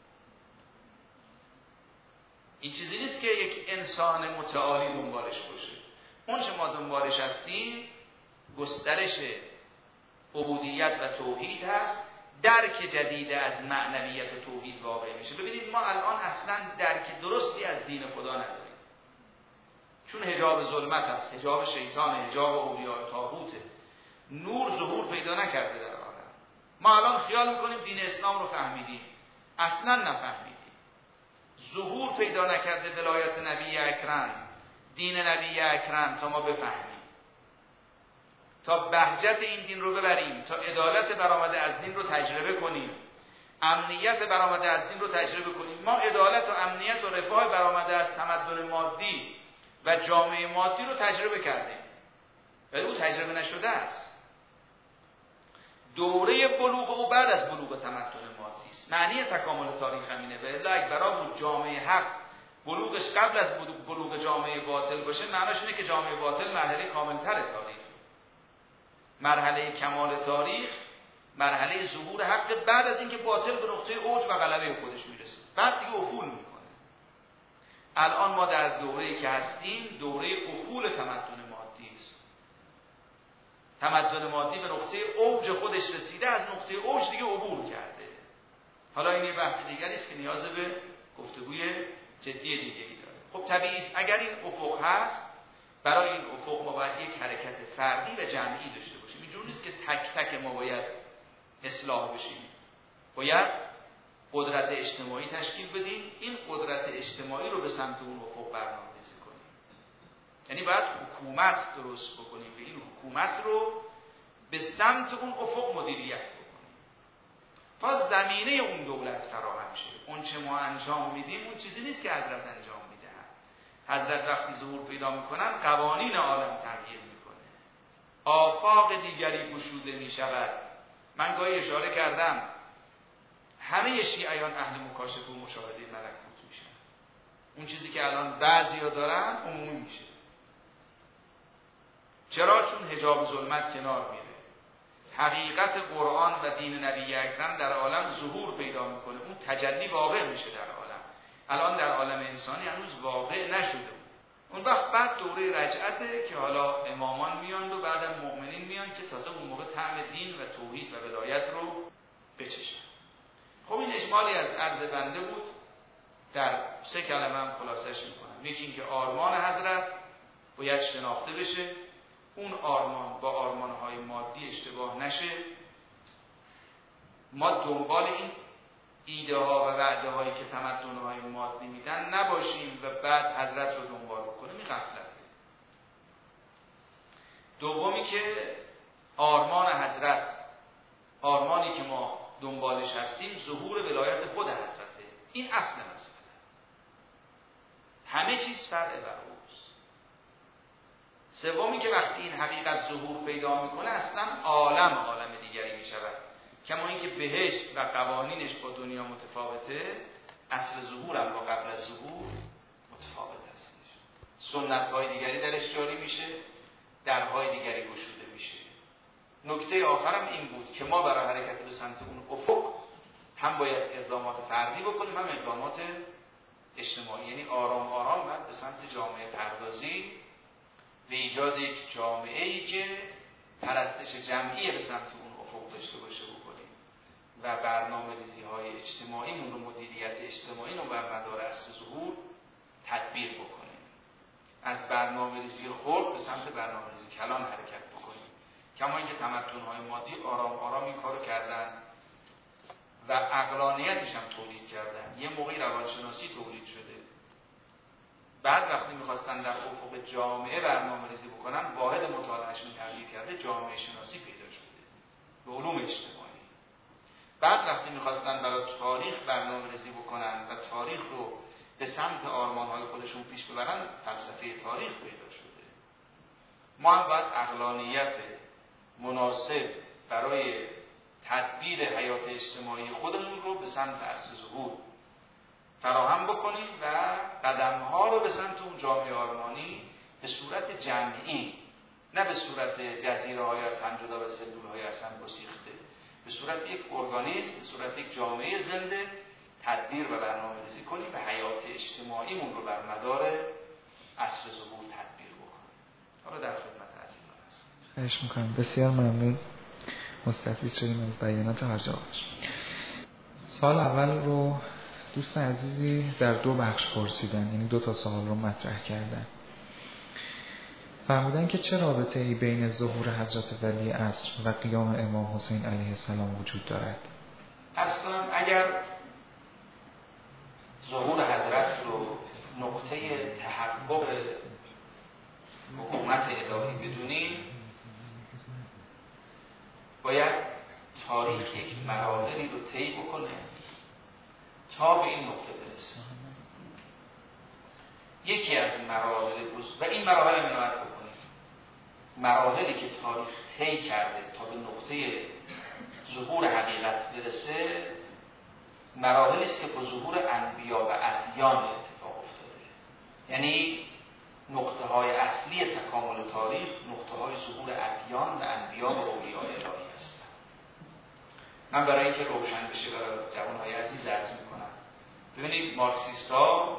این چیزی نیست که یک انسان متعالی دنبالش باشه. اون چه ما دنبالش هستیم گسترش عبودیت و توحید هست، درک جدید از معنویت و توحید واقع میشه. ببینید ما الان اصلا درک درستی از دین خدا نداریم، چون حجاب ظلمت هست، حجاب شیطان، حجاب اولیاء طاغوته، نور ظهور پیدا نکرده در عالم. ما الان خیال میکنیم دین اسلام رو فهمیدیم، اصلا نفهمیدیم. ظهور پیدا نکرده ولایت نبی اکرم، دین نبی اکرم، تا ما بفهمیم، تا بهجت این دین رو ببریم، تا عدالت برآمده از دین رو تجربه کنیم، امنیت برآمده از دین رو تجربه کنیم. ما عدالت و امنیت و رفاه برآمده از تمدن مادی و جامعه مادی رو تجربه کردیم، ولی او تجربه نشده است. دوره بلوغ او بعد از بلوغ تمدن مادی است. معنی تکامل تاریخ همینه. و الا اگه برای جامعه حق بلوغش قبل از بلوغ جامعه باطل باشه، معنیش اینه که جامعه باطل مرحله کاملتر تاریخ، مرحله کمال تاریخ، مرحله ظهور حق بعد از اینکه باطل به نقطه اوج و غلبه خودش میرسه، بعد دیگه افول میکنه. الان ما در دوره‌ای که هستیم دوره افول تمدن مادی است. تمدن مادی به نقطه اوج خودش رسیده، از نقطه اوج دیگه عبور کرده. حالا این یه بحث دیگری است که نیاز به گفتگوی جدی دیگری داره. خب طبیعی است اگر این افق هست، برای این افق ما باید یک حرکت فردی و جمعی داشته باشیم. اینجوری نیست که تک تک ما باید اصلاح بشیم. باید قدرت اجتماعی تشکیل بدیم، این قدرت اجتماعی رو به سمت اون افق برنامه‌ریزی کنیم. یعنی باید حکومت درست بکنیم و این حکومت رو به سمت اون افق مدیریت بکنیم تا زمینه اون دولت فراهم شه. اون چه ما انجام میدیم اون چیزی نیست که حضرت انجام میدهن. حضرت وقتی ظهور پیدا میکنن قوانین عالم تغییر میکنه، آفاق دیگری گشوده میشود. من گاهی اشاره کردم همه شیعیان اهل مکاشفه و مشاهده ملکوت میشن. اون چیزی که الان بعضیا دارن عمومی میشه. چرا؟ چون حجاب ظلمت کنار میره، حقیقت قرآن و دین نبی اکرم در عالم ظهور پیدا میکنه، اون تجلی واقع میشه در عالم. الان در عالم انسانی هنوز واقع نشده. اون وقت بعد دوره رجعته که حالا امامان میان و بعدم مؤمنین میان که تازه اون موقع طعم دین و توحید و ولایت رو بچشن. خب این اجمالی از عرض بنده بود، در سه کلمه هم خلاصش میکنم. یکی اینکه آرمان حضرت باید شناخته بشه، اون آرمان با آرمانهای مادی اشتباه نشه، ما دنبال این ایده ها و وعده هایی که تمدن های مادی میدن نباشیم و بعد حضرت رو دنبال بکنیم، این غفلته. دومی که آرمان حضرت، آرمانی که ما دنبالش هستیم ظهور ولایت خود حضرته، این اصل مسئله. همه چیز فرع بر اوست. سومی که وقتی این حقیقت ظهور پیدا میکنه اصلا عالم عالم دیگری میشود. کما اینکه بهشت و قوانینش با دنیا متفاوته، اصل ظهور هم با قبل از ظهور متفاوت هستش. سنت های دیگری درش جاری میشه، درهای دیگری گشوده میشه. نکته آخرم این بود که ما برای حرکت به سمت اون افق هم باید اقدامات فردی بکنیم، هم اقدامات اجتماعی، یعنی آرام آرام بعد به سمت جامعه پردازی و ایجاد یک جامعه‌ای که پرستش جمعی به سمت اون افق داشته باشه بکنیم و برنامه‌ریزی های اجتماعی اون رو، مدیریت اجتماعی رو بر مدار اصل ظهور تدبیر بکنیم. از برنامه‌ریزی خرد به سمت برنامه‌ریزی کلان حرکت بکنیم. کما اینکه تمدن‌های مادی آرام آرام این کارو کردن و عقلانیتش هم تولید کردن. یه موقعی روانشناسی تولید شده، بعد وقتی میخواستن در افق جامعه برنامه‌ریزی بکنن، واحد مطالعهشون تغییر کرده، جامعه شناسی پیدا شده به علوم اجتماعی. بعد وقتی میخواستن برای تاریخ برنامه‌ریزی بکنن و تاریخ رو به سمت آرمان‌های خودشون پیش ببرن، فلسفه تاریخ پیدا شده. ما هم باید عقلانیت مناسب برای تدبیر حیات اجتماعی خودمون رو به سمت اصل ظهور فراهم بکنیم و قدم‌ها رو به سمت اون جامعه آرمانی به صورت جمعی، نه به صورت جزیره‌های از هم جدا و سلول‌های از هم گسیخته، به صورت یک ارگانیسم، به صورت یک جامعه زنده تدبیر و برنامه‌ریزی کنیم و حیات اجتماعیمون رو بر مدار اصل ظهور تدبیر بکنیم. حالا در خدمت عزیزان هستم. خواهش می‌کنم. بسیار ممنون. مستفیض شدیم از بیانات هر جاش. سال اول رو دوست عزیزی در دو بخش پرسیدن، یعنی دو تا سوال رو مطرح کردن. فرمودن که چه رابطه ای بین ظهور حضرت ولی عصر و قیام امام حسین علیه السلام وجود دارد؟ اصلا اگر ظهور حضرت رو نقطه تحقق حکومت الهی بدونیم، باید تاریخ یک مراحلی رو طی بکنه تا به این نقطه برسه. یکی از مراحل و این مراحل رو عنایت بکنیم، مراحلی که تاریخ طی کرده تا به نقطه ظهور حقیقت برسه، مراحلی است که با ظهور انبیا و ادیان اتفاق افتاده. یعنی نقطه های اصلی تکامل تاریخ نقطه های ظهور ادیان و انبیا و اولیاء الهی هستند. من برای اینکه روشن بشه برای جوانهای عزیز عرض میکنم. ببینید مارکسیست‌ها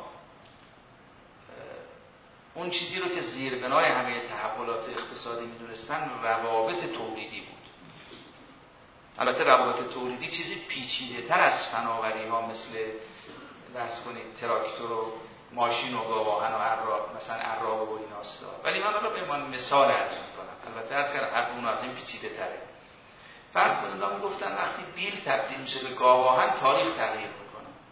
اون چیزی رو که زیربنای همه تحولات اقتصادی میدونستن روابط تولیدی بود. البته روابط تولیدی چیزی پیچیده تر از فناوری ها مثل بس کنید تراکتور و ماشین و گاواهن و عراب، مثلا عراب و ایناستا. ولی من الان به عنوان مثال عرض میکنم، البته از کردم هر اون از این پیچیده تره. فرض کنید ما گفتن وقتی بیل تبدیل میشه به گاواهن تاریخ تغییر میکنه،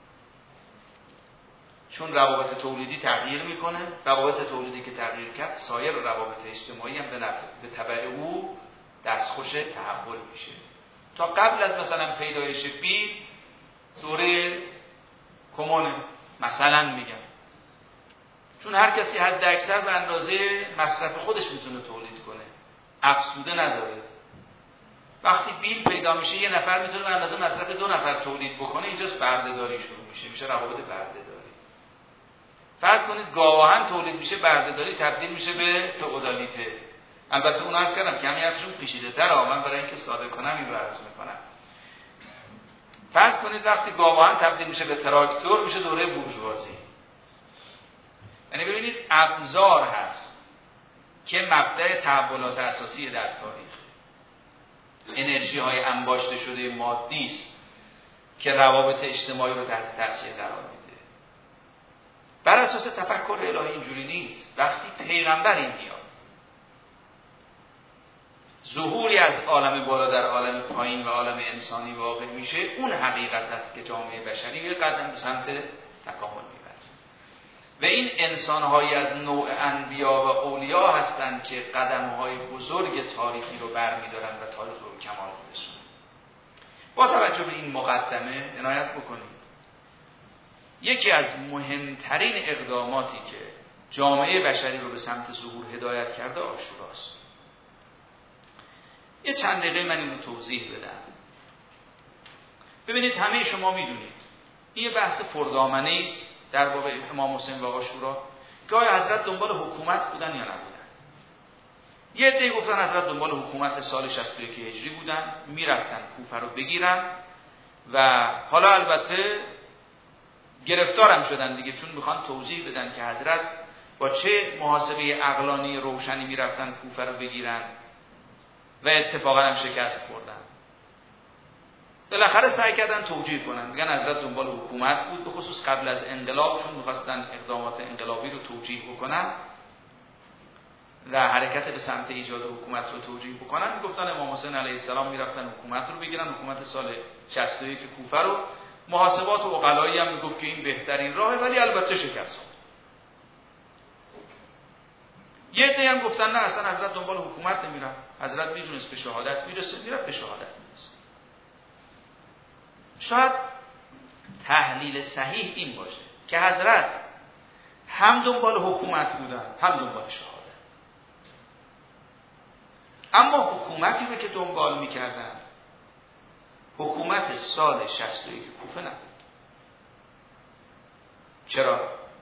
چون روابط تولیدی تغییر میکنه. روابط تولیدی که تغییر کرد، سایر روابط اجتماعی هم به نفع به تبع او دستخوش تحول میشه. تا قبل از مثلا پیدایش بیل دوره کمونه مثلا میگم، چون هر کسی حد اکثر به اندازه مصرف خودش میتونه تولید کنه، افزوده نداره. وقتی بیل پیدا میشه یه نفر میتونه به اندازه مصرف دو نفر تولید بکنه، اینجاست بردهداری شروع میشه، میشه روابط بردهداری. فرض کنید گاواهن تولید میشه، بردهداری تبدیل میشه به فئودالیته. البته اون عرض کردم کمی حرفشون پیچیده تره، من برای اینکه ساده کنم این رو عرض میکنم. فرض کنید وقتی گاواهن تبدیل میشه به تراکتور، میشه دوره بورژوازی. یعنی ببینید ابزار هست که مبدأ تحولات اساسی در تاریخ، انرژی های انباشته شده مادی است که روابط اجتماعی رو تحت تاثیر قرار میده. بر اساس تفکر الهی اینجوری نیست. وقتی پیغمبر این میاد ظهوری از عالم بالا در عالم پایین و عالم انسانی واقع میشه، اون حقیقت است که جامعه بشری یه قدم به سمت تکامل میبره و این انسان‌هایی از نوع انبیا و اولیا هستند که قدم‌های بزرگ تاریخی رو برمی‌دارن و تاریخ رو به کمال می‌رسونن. با توجه به این مقدمه عنایت بکنید یکی از مهمترین اقداماتی که جامعه بشری رو به سمت ظهور هدایت کرده عاشوراست. یه چند دقیقه من اینو توضیح بدم. ببینید همه شما میدونید این یه بحث پردامنه است در باب امام حسین و عاشورا که آیا حضرت دنبال حکومت بودن یا نبودن. یه عده گفتن حضرت دنبال حکومت سال شصت و یک هجری بودن، میرفتن کوفه رو بگیرن و حالا البته گرفتارم شدن دیگه، چون میخوان توضیح بدن که حضرت با چه محاسبه عقلانی روشنی میرفتن کوفه رو بگیرن و اتفاقا هم شکست خوردن. بالاخره سعی کردن توجیه کنن، میگن حضرت دنبال حکومت بود، به خصوص قبل از انقلاب، چون میخواستن اقدامات انقلابی رو توجیه بکنن و حرکت به سمت ایجاد حکومت رو توجیه بکنن. میگفتن امام حسین علیه السلام میرفتن حکومت رو بگیرن، حکومت سال شصت و یک کوفه رو. محاسبات و عقلایی هم میگفت که این بهترین راهه، ولی البته شکست خورد. یه عده هم گفتن نه اصلا حضرت دنبال حکومت نمیرفت، حضرت میدونست به شهادت میرسه، میرفت به شهادت میرسه. شاید تحلیل صحیح این باشه که حضرت هم دنبال حکومت بودن هم دنبال شهادت، اما حکومتی رو که دنبال میکردن حکومت سال شصت و یک کوفه نبود. چرا؟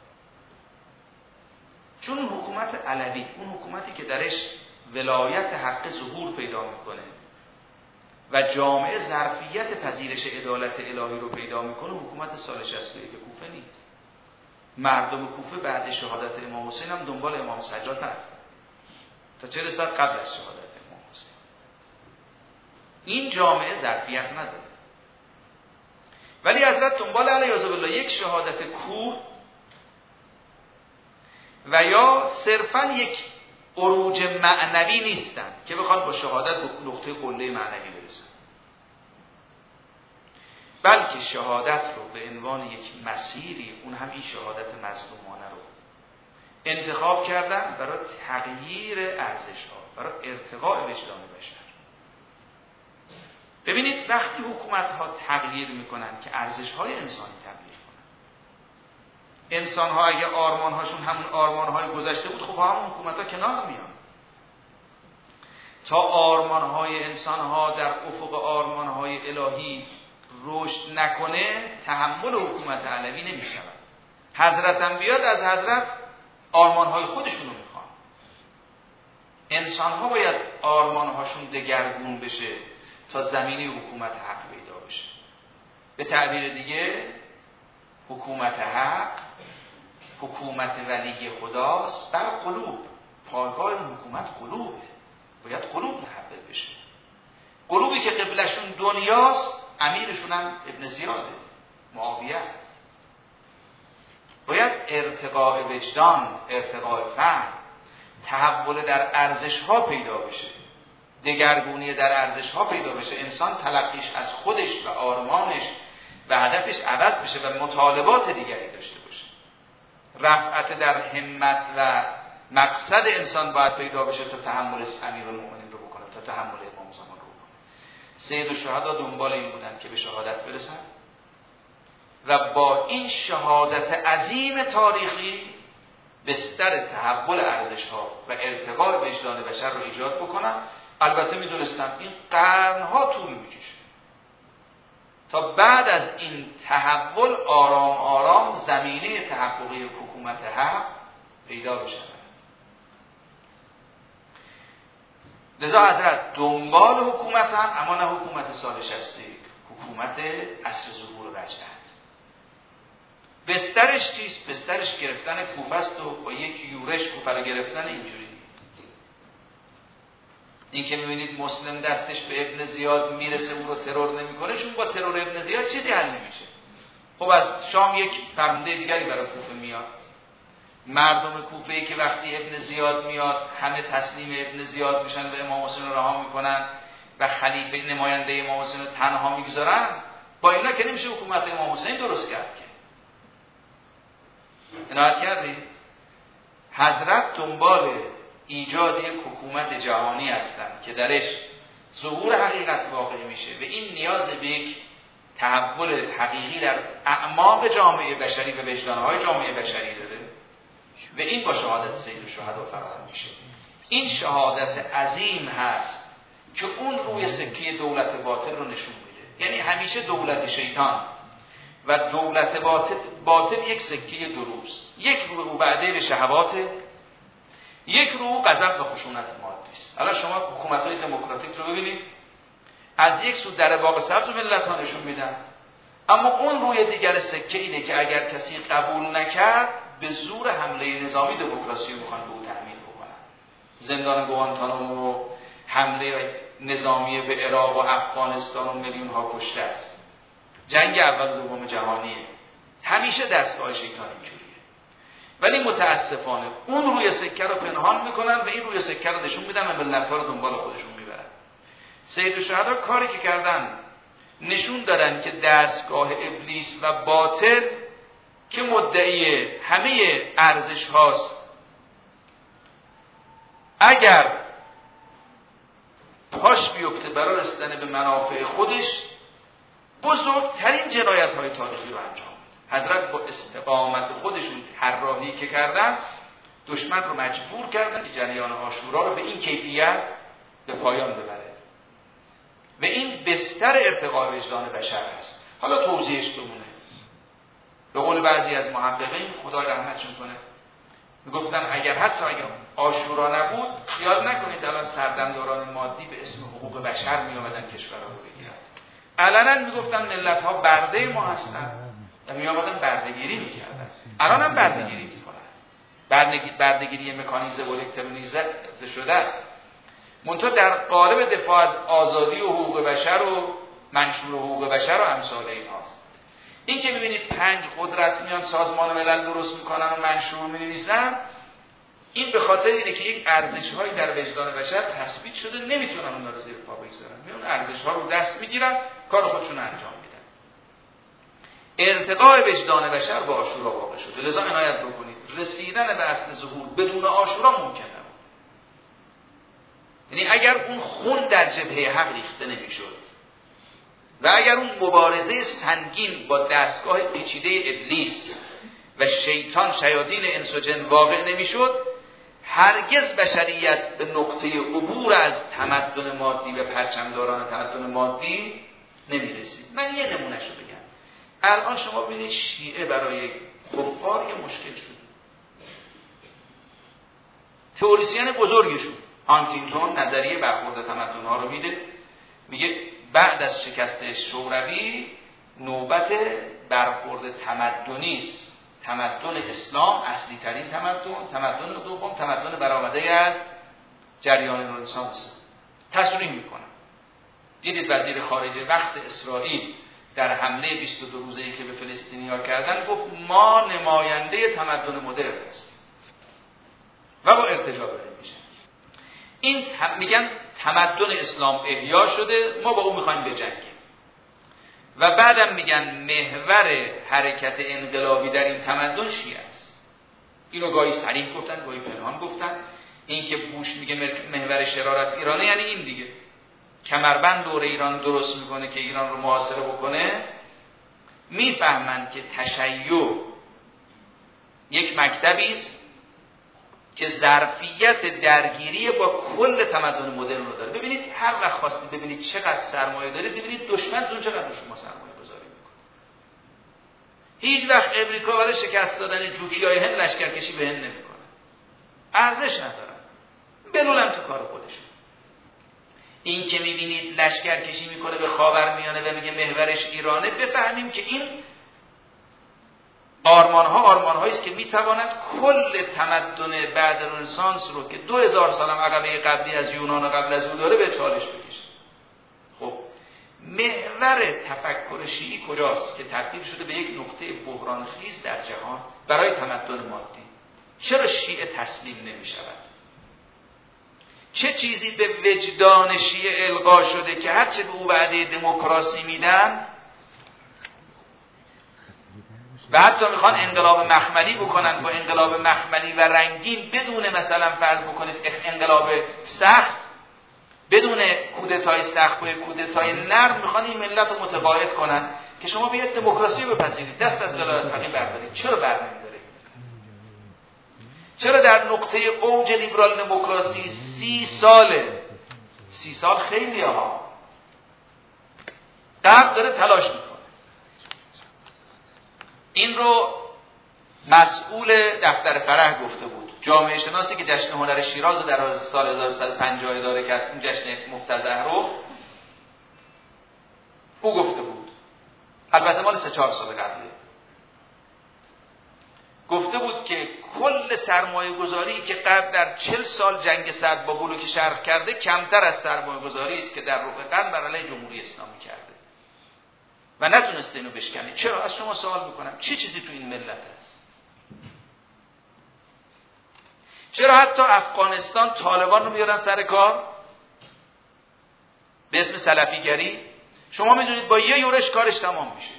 چون اون حکومت علوی، اون حکومتی که درش ولایت حق ظهور پیدا میکنه و جامعه ظرفیت پذیرش عدالت الهی رو پیدا میکنه، حکومت سال شصت و یک کوفه نیست. مردم کوفه بعد شهادت امام حسین هم دنبال امام سجاد نرفتن تا چهل سال قبل از شهادت امام حسین. این جامعه ظرفیت نداره، ولی حضرت دنبال علیه بالله یک شهادت کور و یا صرفاً یک عروج معنوی نیستن که بخوان با شهادت به نقطه قله معنوی برسن، بلکه شهادت رو به عنوان یک مسیری، اون هم این شهادت مظلومانه رو انتخاب کردن برای تغییر ارزش‌ها، برای ارتقاء وجدان بشر. ببینید وقتی حکومت‌ها تغییر میکنن که ارزش‌های انسانی تغییر کنن، انسان‌ها اگه آرمان‌هاشون همون آرمان‌های گذشته بود، خب همون حکومت‌ها کنار میان. تا آرمان‌های انسان‌ها در افق آرمان‌های الهی رشد نکنه، تحمل حکومت علوی نمی‌شود. حضرت هم بیاد، از حضرت آرمان‌های خودشون رو میخوان. انسان‌ها باید آرمان‌هاشون دگرگون بشه تا زمینه حکومت حق پیدا بشه. به تعبیر دیگه حکومت حق، حکومت ولی خداست بر قلوب. پایگاه حکومت قلوبه، باید قلوب محول بشه. قلوبی که قبلشون دنیاست، امیرشون هم ابن زیاده، معاویه. باید ارتقاء وجدان، ارتقاء فهم، تحول در ارزش‌ها پیدا بشه، دگرگونی در ارزش‌ها پیدا بشه، انسان تلقیش از خودش و آرمانش و هدفش عوض بشه و مطالبات دیگری داشته باشه. رفعت در همت و مقصد انسان باید پیدا بشه تا تحمل امیرالمومنین رو بکنه، تا تحمل امام زمان رو بکنه. سید الشهدا دنبال این بودن که به شهادت برسن و با این شهادت عظیم تاریخی بستر تحول ارزش‌ها و ارتقاء وجدان بشر رو ایجاد بکنن. البته میدونستم این قرن‌ها طول میکشه تا بعد از این تحول آرام آرام زمینه تحققی حکومت حق پیدا بشه. لذا حضرت دنبال حکومتن، اما نه حکومت سال شصت و یک، حکومت عصر ظهور رجعت. بسترش چیست؟ بسترش گرفتن کوفه است و با یک یورش کوفه رو گرفتن. اینجوری این که میبینید مسلم دستش به ابن زیاد میرسه اون رو ترور نمیکنه، چون با ترور ابن زیاد چیزی حل نمیشه. خب از شام یک فرمانده دیگری برای کوفه میاد. مردم کوفه‌ای که وقتی ابن زیاد میاد همه تسلیم ابن زیاد میشن و امام حسین رو رها میکنن و خلیفه نماینده امام حسین رو تنها میگذارن، با اینا که نمیشه حکومت امام حسین درست کرد. که عنایت کردید حضرت دنبال ایجاد یک حکومت جهانی هستند که درش ظهور حقیقت واقع میشه و این نیاز به یک تحول حقیقی در اعماق جامعه بشری و وجدانهای جامعه بشری داره و این با شهادت سید الشهدا فراهم میشه. این شهادت عظیم هست که اون روی سکه دولت باطل رو نشون میده. یعنی همیشه دولت شیطان و دولت باطل, باطل یک سکه دو روز، یک رو او بعده به شهوات، یک رو غضب و خشونت مادی است. حالا شما حکومت‌های دموکراتیک رو ببینید، از یک سو در باغ سبز ملت‌ها نشون میدن، اما اون روی دیگر سکه اینه که اگر کسی قبول نکرد به زور حمله نظامی دموکراسی رو میخوان به او تأمین بکنن. زندان گوانتانامو، حمله نظامی به عراق و افغانستان و میلیون ها کشته است. جنگ اول و دوم جهانیه. همیشه دستگاه شیطان اینجوریه. ولی متاسفانه اون روی سکه رو پنهان میکنن و این روی سکه رو نشون میدن و ملت‌ها رو دنبال خودشون میبرن. سید الشهدا کاری که کردن نشون دادن که دستگاه ابلیس و باطل که مدعی همه ارزش هاست، اگر پاش بیفته برای رسیدن به منافع خودش بزرگترین جنایت های تاریخی رو انجام میده. حضرت با استقامت خودشون طراحی که کردن دشمن رو مجبور کردن که جریان عاشورا رو به این کیفیت به پایان ببره و این بستر ارتقاء وجدان بشر هست. حالا توضیحش بمونه. به قول بعضی از محققین خدا رحمتشون کنه میگفتن اگر حتی اگر عاشورا نبود خیال نکنید الان سردمداران مادی به اسم حقوق بشر می اومدن کشورها رو بگیرن. علنا میگفتن ملت ها برده ما هستن و می اومدن بردهگیری میکردن. الان هم بردهگیری میکنن. بردهگیری مکانیزه و الکترونیزه شده است. منتها در قالب دفاع از آزادی و حقوق بشر و منشور حقوق بشر و امثال اینهاست. این که میبینید پنج قدرت میان سازمان ملل درست میکنن و منشور مینویسن، این به خاطر اینه که یک ارزش‌هایی در وجدان بشر تثبیت شده، نمیتونن اونها رو زیر پا بگذارن. میون ارزش‌ها رو دست میگیرن، کار خودشون رو انجام میدن. ارتقاء وجدان بشر با عاشورا واقع شده. لذا عنایت بکنید رسیدن به اصل ظهور بدون عاشورا ممکن نبود. یعنی اگر اون خون در جبهه حق ریخته نمیشد و اگر اون مبارزه سنگین با دستگاه پیچیده ابلیس و شیطان شیاطین انس و جن واقع نمیشد، هرگز بشریت به نقطه عبور از تمدن مادی و پرچمداران تمدن مادی نمیرسید. من یه نمونهشو بگم. الان شما ببینید شیعه برای کفار یه مشکل شد. تئوریسین بزرگشون هانتینگتون نظریه برخورد تمدن‌ها رو میده، میگه بعد از شکست شوروی نوبت برخورد تمدنی است. تمدن اسلام اصلی ترین تمدن، تمدن دوم تمدن برآمده از جریان رنسانس. تصریح میکنم. دیدید وزیر خارجه وقت اسرائیل در حمله بیست و دو روزه‌ای که به فلسطینی‌ها کردن گفت ما نماینده تمدن مدرن هستیم و با ارتجاع بریم میشه. این میگن تمدن اسلام احیا شده، ما با اون میخوایم بجنگیم. و بعدم میگن محور حرکت انقلابی در این تمدن شیعه است. اینو گاهی صریح گفتن، گاهی پنهان گفتن. این که بوش میگه محور شرارت ایرانه، یعنی این دیگه کمربند دور ایران درست میکنه که ایران رو محاصره بکنه. میفهمند که تشیع یک مکتبی است که ظرفیت درگیری با کل تمدن مدرن رو داره. ببینید هر وقت خواستید ببینید چقدر سرمایه داره، ببینید دشمنتون چقدر رو شما سرمایه گذاری میکنه. هیچ وقت امریکا برای شکست دادن جوکیای هند لشکرکشی به هند نمیکنه. ارزش ندارن. بلولم تو کار خودشون. این که میبینید لشکرکشی میکنه به خاورمیانه و میگه محورش ایرانه، بفهمیم که این آرمان ها آرمان هایی است که میتواند کل تمدن بعد رنسانس رو که دو هزار سال هم عقبه قبلی از یونان قبل از او داره به چالش بکشه. خب محور تفکر شیعی کجاست که تبدیل شده به یک نقطه بحران خیز در جهان برای تمدن مادی؟ چرا شیعه تسلیم نمی شود؟ چه چیزی به وجدان شیعه القا شده که هرچه به او وعده دموکراسی میدن و حتی میخوان انقلاب مخملی بکنن، با انقلاب مخملی و رنگین، بدون مثلا فرض بکنید انقلاب سخت، بدون کودتای سخت و کودتای نرم، میخوان این ملت رو متقاعد کنن که شما بیاید دموکراسی رو بپذیرید، دست از ولایت فقیه بردارید. چرا برنمی‌داره؟ چرا در نقطه اوج لیبرال دموکراسی سی ساله، سی سال خیلی ها، غرب داره تلاش میکنه. این رو مسئول دفتر فرح گفته بود، جامعه شناسی که جشن هنر شیراز رو در سال هزار و سیصد و پنجاه اداره کرد، اون جشن مفتضح رو، او گفته بود، البته مال سه چهار سال قبله، گفته بود که کل سرمایه گذاری که قبل در چهل سال جنگ سرد با بلوک شرق کرده کمتر از سرمایه گذاری است که در ربع قرن بر علیه جمهوری اسلامی کرده و نتونسته اینو بشکنه. چرا؟ از شما سوال میکنم چه چی چیزی تو این ملت هست؟ چرا حتی افغانستان طالبان رو میارن سر کار به اسم سلفیگری؟ شما میدونید با یه یورش کارش تمام میشه.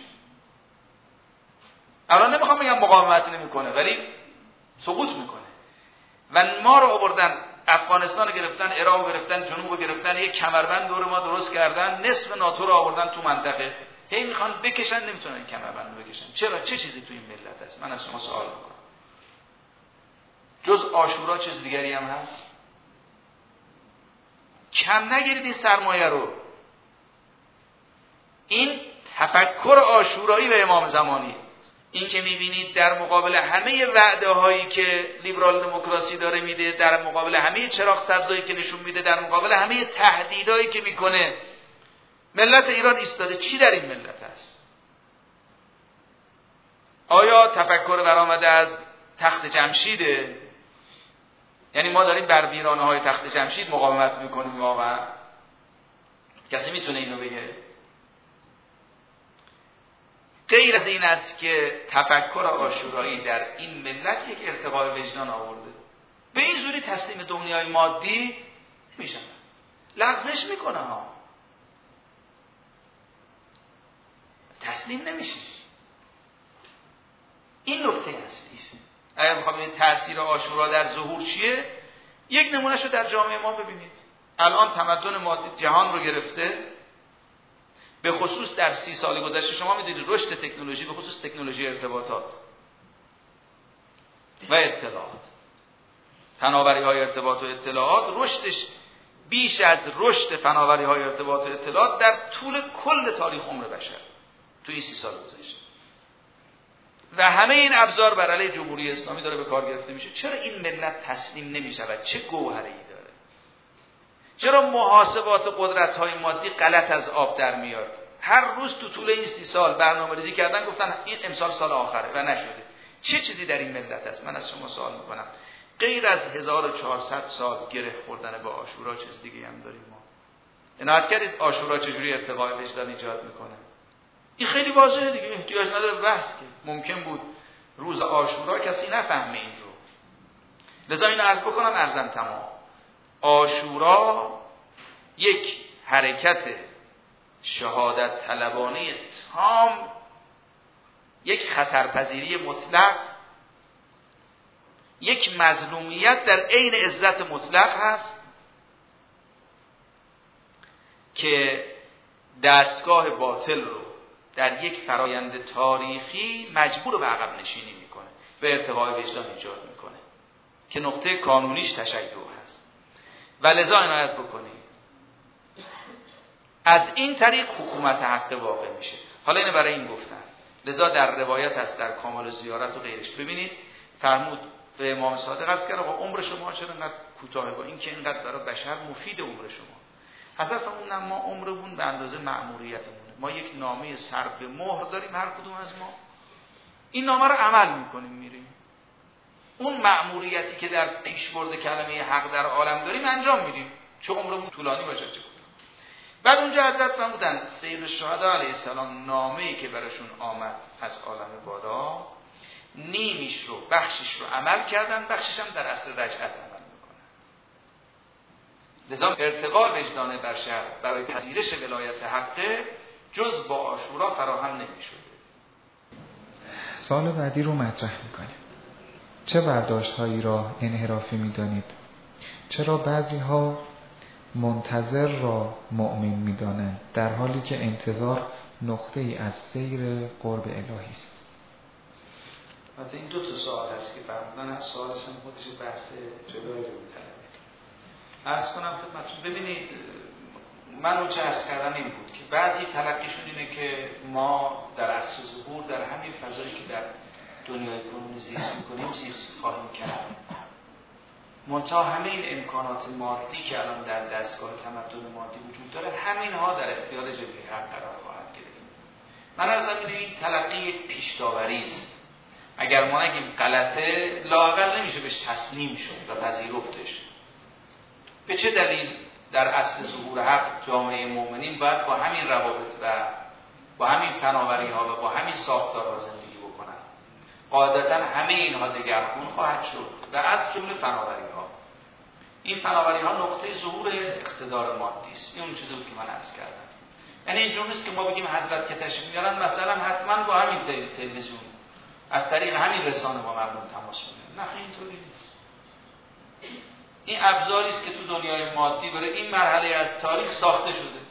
الان نمیخوام بگم مقاومت نمیکنه، ولی سقوط میکنه. و ما رو آوردن افغانستان رو گرفتن، عراق رو گرفتن، جنوب رو گرفتن، یک کمربند دور ما درست کردن، نصف ناتو رو آوردن تو منطقه، هی میخوان بکشن، نمیتونن این کمربند رو بکشن. چرا؟ چه چیزی تو این ملت هست؟ من از شما سوال میکنم. جز عاشورا چیز دیگری هم هست؟ کم نگیرید این سرمایه رو. این تفکر عاشورایی و امام زمانی، این که میبینید در مقابل همه وعده هایی که لیبرال دموکراسی داره میده، در مقابل همه چراغ سبزایی که نشون میده، در مقابل همه تهدیدایی که میکنه، ملت ایران ایستاده. چی در این ملت هست؟ آیا تفکر برآمده از تخت جمشیده؟ یعنی ما داریم بر ویرانه های تخت جمشید مقاومت میکنیم واقعا؟ کسی میتونه اینو بگه؟ غیر از این است که تفکر عاشورایی در این ملت یک ارتقای وجدان آورده. به این زوری تسلیم دنیای مادی میشن، لغزش میکنه ها، تسلیم نمیشه. این نکته اصلیه. اگر بخوام ببینید تاثیر عاشورا در ظهور چیه، یک نمونهشو در جامعه ما ببینید. الان تمدن مادی جهان رو گرفته، به خصوص در سی سال گذشته. شما میدونید رشد تکنولوژی، به خصوص تکنولوژی ارتباطات و اطلاعات، فناوری های ارتباط و اطلاعات، رشدش بیش از رشد فناوری های ارتباط و اطلاعات در طول کل تاریخ عمر بشر تو این سی سال گذشته. و همه این ابزار بر علیه جمهوری اسلامی داره به کار گرفته میشه. چرا این ملت تسلیم نمیشود؟ چه گوهری داره؟ چرا محاسبات قدرت های مادی غلط از آب در میاد؟ هر روز تو طول این سی سال برنامه ریزی کردن، گفتن این امسال سال آخره و نشده. چه چیزی در این ملت است؟ من از شما سوال میکنم. غیر از هزار و چهارصد سال گره خوردن با عاشورا چیز دیگه هم داریم ما؟ عنایت کردید عاشورا چجوری ارتقای وجدان ایجاد میکنه؟ این خیلی واضحه دیگه، احتیاج نداره بحث که. ممکن بود روز عاشورا کسی نفهمه این رو، لذا اینو عرض بکنم ارزم تمام. عاشورا یک حرکت شهادت طلبانه تام، یک خطرپذیری مطلق، یک مظلومیت در عین عزت مطلق هست که دستگاه باطل رو در یک فرایند تاریخی مجبور به عقب نشینی میکنه و ارتقای وجدان ایجاد میکنه که نقطه کانونیش تشیع هست. و لذا عنایت بکنید از این طریق حکومت حق واقع میشه. حالا اینو برای این گفتن. لذا در روایت هست در کامل زیارت و غیرش، ببینید فرمود به امام صادق عرض کرد آقا عمر شما چرا انقدر کوتاه؟ با این که اینقدر برای بشر مفید عمر شما. حضرت فرمودن ما عمرمون به اندازه مأموریتمونه. ما یک نامه سر به مهر داریم هر کدوم از ما این نامه رو عمل میکنیم میریم. اون مأموریتی که در پیشبرد کلمه حق در عالم داریم انجام میدیم، چه عمرمون طولانی باشه چه کوتاه. بعد اونجا حضرت فرمودن سید الشهدا علیه السلام نامه‌ای که براشون آمد از عالم بالا، نیمیش رو بخشش رو عمل کردن، بخشش هم در عصر رجعت عمل میکنن. لذا ارتقاء وجدان بشر برای پذیرش ولایت حقه جز با عاشورا فراهم نمیشده. سوال بعدی رو مطرح میکنیم. چه برداشت‌هایی را انحرافی می‌دانید؟ چرا بعضی‌ها منتظر را مؤمن می‌دانند در حالی که انتظار نقطه‌ای از سیر قرب الهی است؟ البته این دو تا سوال هست که فرمودن، از سوال هم خودش بحث جدایی رو می‌طلبه. عرض کنم خدمتتون، ببینید من اون چه عرض کردم این بود که بعضی تلقیشون اینه که ما در عصر ظهور در همین فضایی که در دنیای کنونی زیست می‌کنیم زیست خواهیم کرد. منتها همه این امکانات مادی که الان در دستگاه تمدن مادی وجود داره، همین ها در اختیار جبهه حق قرار خواهد گرفت. من عرضم اینه این تلقی یک پیش داوری است. اگر ما نگیم غلطه، لااقل نمیشه بهش تسلیم شد و پذیرفتش. به چه دلیل در اصل ظهور حق جامعه مؤمنین باید با همین روابط و با همین فناوری ها و با همین ساختارها زندگی بکنن؟ قاعدتا همه اینها دگرگون خواهد شد و از جمله فناوری ها. این فناوری ها نقطه ظهور اقتدار مادی است. این اون چیزی بود که من عرض کردم. یعنی اینجوری نیست که ما بگیم حضرت که تشریف میارن مثلا حتما با همین تلویزیون از طریق همین رسانه با مردم تماس میگیرن. نه، اینطوری نیست. این ابزاری است که تو دنیای مادی برای این مرحله از تاریخ ساخته شده.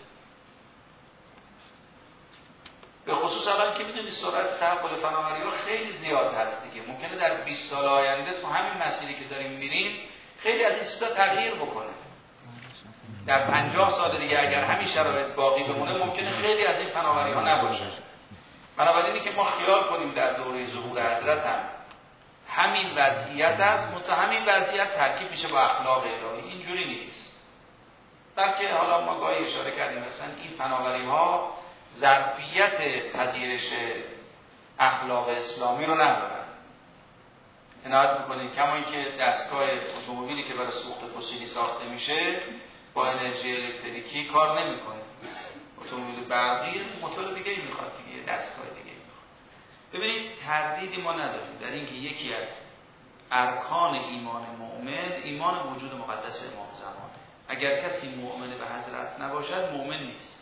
به خصوص الان که میدونید سرعت تحول فناوری‌ها خیلی زیاد هست دیگه. ممکنه در بیست سال آینده تو همین مسیری که داریم میریم خیلی از این چیزا تغییر بکنه. در پنجاه سال دیگه اگر همین شرایط باقی بمونه ممکنه خیلی از این فناوری‌ها نباشه. بنابراین که ما خیال کنیم در دوره ظهور حضرت هم همین وضعیت است، منتها همین وضعیت ترکیب میشه با اخلاق الهی. اینجوری نیست. بلکه حالا ما گاهی اشاره کردیم مثلا این فناوری‌ها ظرفیت پذیرش اخلاق اسلامی رو ندارن. عنایت میکنید کما اینکه دستگاه اتومبیلی که برای سوخت فسیلی ساخته میشه با انرژی الکتریکی کار نمیکنه. اتومبیل برقی موتور دیگه ای میخواد دیگه، دستگاه دیگه ای میخواد. ببینید تردیدی ما نداریم در اینکه یکی از ارکان ایمان مؤمن ایمان وجود مقدس امام زمانه. اگر کسی مؤمن به حضرت نباشد مؤمن نیست.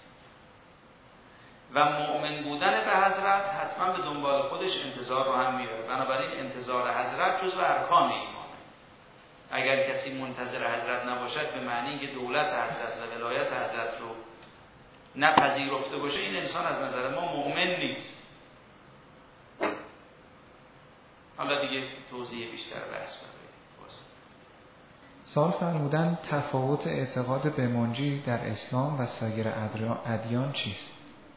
و مؤمن بودن به حضرت حتما به دنبال خودش انتظار رو هم میاره. بنابراین انتظار حضرت جزو ارکان ایمانه. اگر کسی منتظر حضرت نباشد به معنی که دولت حضرت و ولایت حضرت رو نپذیرفته باشه، این انسان از نظر ما مؤمن نیست. حالا دیگه توضیح بیشتر بحث بده. سوال فرمودن تفاوت اعتقاد به منجی در اسلام و سایر ادیان چیست؟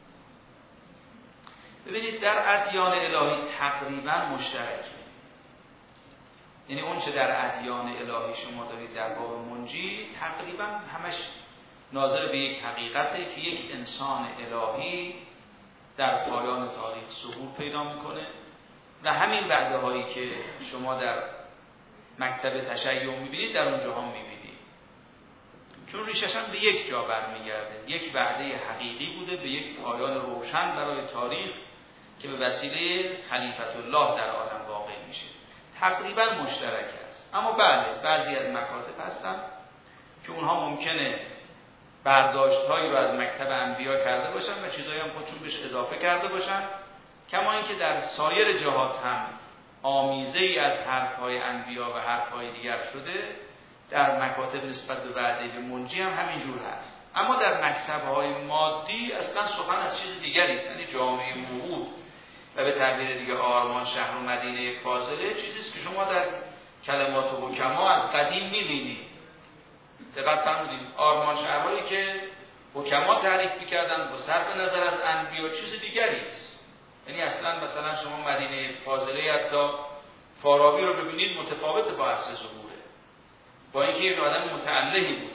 ببینید در ادیان الهی تقریبا مشترکه. یعنی اون چه در ادیان الهی شما دارید در باب منجی تقریبا همش ناظر به یک حقیقته که یک انسان الهی در پایان تاریخ ظهور پیدا میکنه و همین وعده هایی که شما در مکتب تشیع میبینید در اونجا هم میبینید، چون ریشش هم به یک جا برمیگرده. یک وعده حقیقی بوده به یک پایان روشن برای تاریخ که به وسیله خلیفت الله در عالم واقع میشه. تقریبا مشترک است. اما بله بعضی از مکاتب هستن که اونها ممکنه برداشت‌هایی رو از مکتب انبیا کرده باشن و چیزایی هم خودشون بهش اضافه کرده باشن، کما اینکه در سایر جهات هم آمیزه‌ای از حرف‌های انبیا و حرف‌های دیگر شده. در مکاتب نسبت به وعده به منجی هم همینجور هست. اما در مکتب‌های مادی اصلا سخن از چیز دیگری است. یعنی جامعه موعود و به تعبیر دیگه آرمان شهر و مدینه فاضله چیزی است که شما در کلمات و حکما از قدیم می‌بینید. دقت فرمودید آرمان شهرهایی که حکما تعریف می‌کردن با صرف نظر از انبیا چیز دیگری است. یعنی اصلا مثلا شما مدینه فاضله حتی فارابی رو ببینید متفاوت با عصر ظهوره، با اینکه یک آدم متعلهی بوده.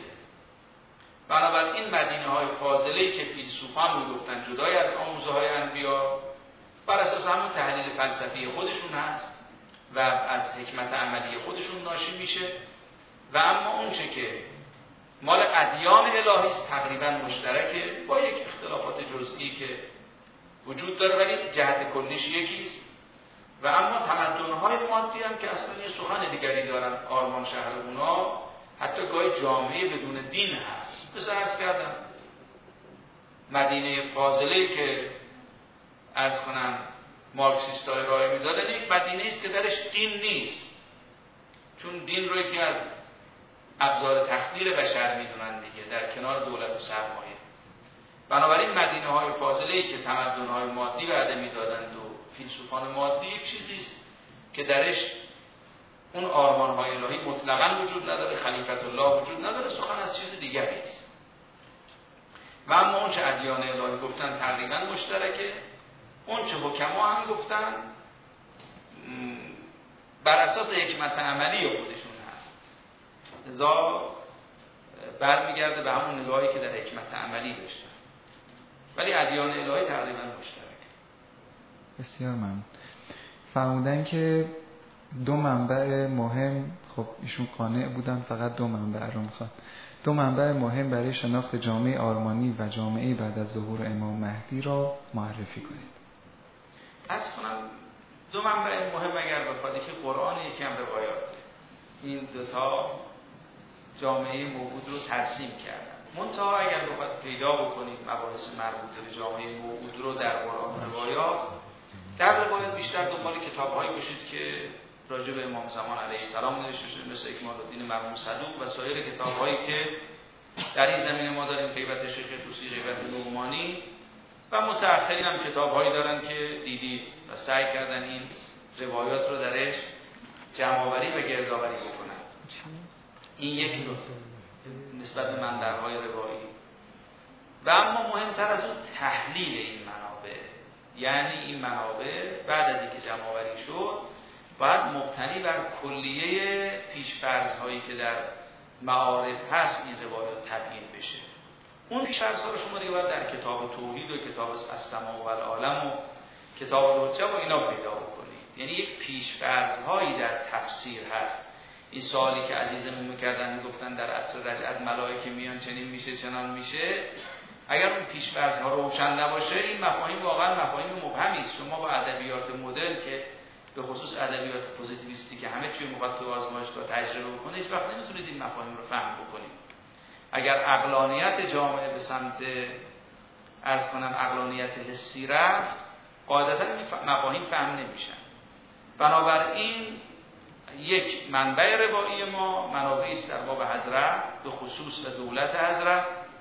بنابراین مدینه های فاضله‌ای که فیلسوفان میگفتن جدای از آموزه های انبیا بر اساس همون تحلیل فلسفی خودشون هست و از حکمت عملی خودشون ناشی میشه. و اما اون چه که مال ادیان الهی است تقریبا مشترکه، با یک اختلافات جزئی که وجود داره ولی جهت کلیش یکیست. و اما تمدن‌های مادی هم که اصلا یه سخن دیگری دارن، آرمان شهر اونا حتی گاهی جامعه بدون دین هست. مثل عرض کردم مدینه فاضله که از کنم مارکسیست های رای میدادن یک مدینه است که درش دین نیست، چون دین رو یکی از ابزار تخدیر بشر میدونن دیگه در کنار دولت و سرمایه. بنابراین مدینه های فاضله که تمدن های مادی وعده میدادند و فیلسوفان مادی یک چیزی است که درش اون آرمان های الهی مطلقاً وجود نداره، خلیفت الله وجود نداره، سخن از چیز دیگری است. و اما اون چه ادیان الهی گفتن تقریبا مشترکه، اون چه حکما هم گفتن بر اساس حکمت عملی خودشون هست. لذا برمیگرده به همون نگاهی که در حکمت عملی داشتن، ولی ادیان الهی تقریبا مشترکه. بسیار ممنون. فرمودن که دو منبع مهم، خب ایشون قانع بودن فقط دو منبع رو میخواد، دو منبع مهم برای شناخت جامعه آرمانی و جامعه بعد از ظهور امام مهدی را معرفی کنید. عرض کنم دو منبع مهم اگر بخواد که قرآن یکی هم روایات، این دوتا جامعه موعود رو ترسیم کردن. منتها اگر بخواد پیدا بکنید مباحث مربوط به جامعه موعود رو در قرآن روایات، در روایات بیشتر دنبال کتاب‌هایی باشید که راجع به امام زمان علیه السلام نوشته شده، مثل اکمال الدین مرحوم صدوق و سایر کتاب‌هایی که در این زمینه ما داریم، غیبت شیخ طوسی، غیبت نعمانی، و متأخرین هم کتاب‌هایی دارن که دیدید و سعی کردن این روایات رو درش جمع‌آوری و گردآوری بکنن. این یک نکته نسبت به منبع‌های روایی. و اما مهمتر از اون تحلیل این منابع، یعنی این منابع بعد از اینکه جمع‌آوری شد باید مبتنی بر کلیه پیش‌فرض‌هایی که در معارف هست این روایات تبیین بشه. اون پیش‌فرض‌ها رو شما دیگه باید در کتاب توحید و کتاب السماء و العالم و کتاب الحجه و اینا پیدا بکنید. یعنی یک پیش‌فرض‌هایی در تفسیر هست. این سوالی که عزیزمون می‌کردن میگفتن در عصر رجعت ملائکه میان چنین میشه چنان میشه، اگر اون پیش‌فرض‌ها روشن نباشه این مفاهیم واقعا مفاهیم مبهمی است. شما با ادبیات مدرن که به خصوص ادبیات پوزیتیویستی که همه چیز میخواد تو آزمایشگاه تجربه بکنید، هیچ وقت نمیتونید این مفاهیم رو فهم بکنید. اگر عقلانیت جامعه به سمت عرض کنم عقلانیت حسی رفت، قاعدتا این مفاهیم فهم نمیشن. بنابراین یک منبع روایی ما منابعی است در باب حضرت به خصوص و دولت حضرت.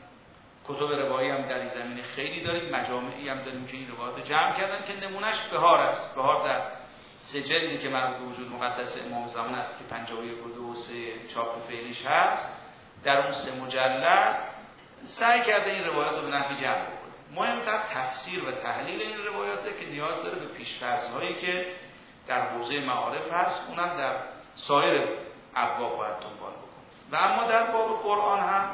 کتب روایی هم در این زمینه خیلی داریم، مجامعی هم داریم که این روایات جمع کردن که نمونهش بهار است. بهار در سه جلدی که مربوط به وجود مقدس امام زمان است که پنجاه و یک و دو و سه چاپ فعلیش هست، در اون سه مجلد سعی کرده این روایات رو به نحوی جمع بکنه. مهمتر تفسیر و تحلیل این روایاته که نیاز داره به پیش‌فرض‌هایی که در حوزه معارف هست، اونم در سایر ابواب باید دنبال بکنه. و اما در باب قرآن هم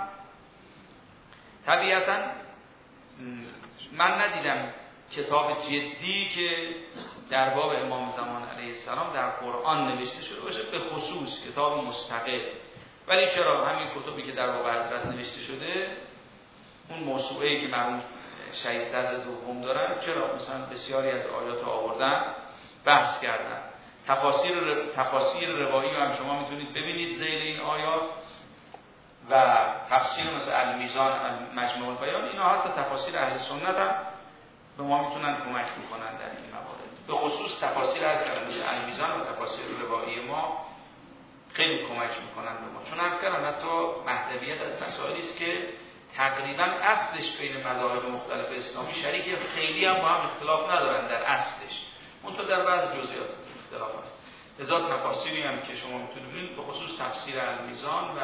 طبیعتاً من ندیدم کتاب جدی که در باب امام زمان علیه السلام در قرآن نوشته شده باشه، به خصوص کتاب مستقل. ولی چرا همین کتبی که در باب حضرت نوشته شده، اون موسوعه‌ای که مرحوم شهید صدر دوم دارن، چرا مثلا بسیاری از آیات آوردن بحث کردن. تفاسیر تفاسیر روایی هم شما میتونید ببینید ذیل این آیات، و تفسیر مثل المیزان، مجموع البیان، اینا حتی تفاسیر اهل سنت هم به ما میتونن کمک بکنن در این موارد. به خصوص تفاسیر از کلمه مثل المیزان و تفاسیر روایی ما خیلی کمک میکنن به ما، چون از کلمه حتی مهدویت از مسائلی است که تقریبا اصلش بین مذاهب مختلف اسلامی شریک خیلی هم با هم اختلاف ندارن در اصلش، منتها در بعض جزئیات اختلاف هست. لذا تفاسیری هم که شما میتونید ببینید، به خصوص تفسیر المیزان و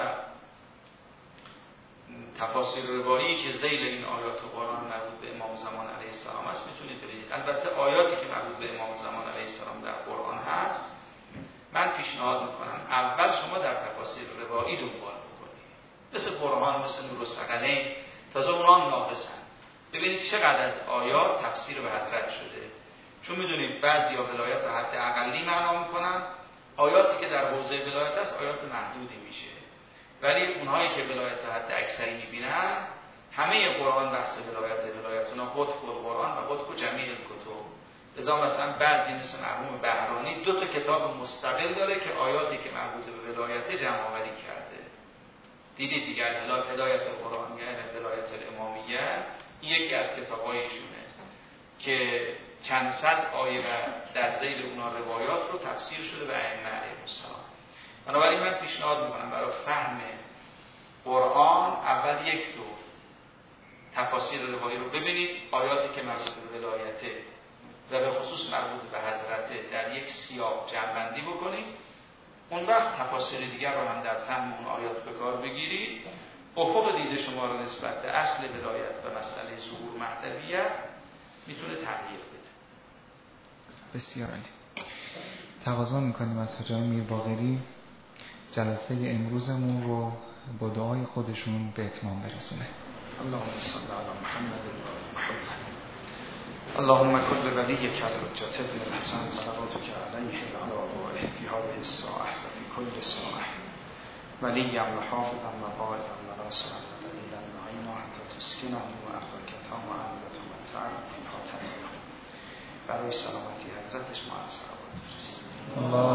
تفاسیر روایی که ذیل این آیات قرآن مربوط به امام زمان علیه السلام است میتونید ببینید. البته آیاتی که مربوط به امام زمان علیه السلام در قرآن هست، من پیشنهاد میکنم اول شما در تفاسیر روایی دنبال بکنید، مثل قرآن، مثل نور الثقلین، تازه اونها ناقصن. ببینید چقدر از آیات تفسیر به حضرت شده، چون میدونیم بعضیا ولایت حد اقلی معنا میکنن، آیاتی که در حوزه ولایت است آیات محدودی میشه، ولی اونهایی که ولایت حد اکثری میبینن همه قرآن بحث ولایت ولایت اونا قطب القرآن و قطب جمیع الکتب. لذا مثلا بعضی مثل مرحوم بهرانی دو تا کتاب مستقل داره که آیاتی که مربوط به ولایت جمع آوری کرده. دیدید دیگر هدایت قرآن یعنی ولایت الامامیه یکی از کتابای ایشونه که چند صد آیه در ذیل اونا روایات رو تفسیر شده به ائمه علیهم السلام. بنابراین من پیشنهاد میکنم برای فهم قرآن اول یک دور تفاسیر روایی رو ببینید، آیاتی که مربوط به ولایته و به خصوص مربوط به حضرته در یک سیاق جمع‌بندی بکنید، اون وقت تفاسیر دیگر رو هم در فهم اون آیات به کار بگیرید، افق دید شما رو نسبت به اصل ولایت و مسئله ظهور مهدویت میتونه تغییر بده. بسیار عالی. تقاضا میکنیم از حاج میر باقری جلسه امروزمون رو با دعای خودشون به اتمام برسونه. اللهم صل علی محمد و آل محمد. اللهم كل وليك الحجة ابن الحسن صلواتك عليه وعلى آبائه في هذه الساعة وفي كل ساعة وليا وحافظا وقائدا وناصرا ودليلا معينا حتى تسكنه وأخرك تماما وتمتعه فيها تماما. برای سلامتی حضرتش ما از صلوات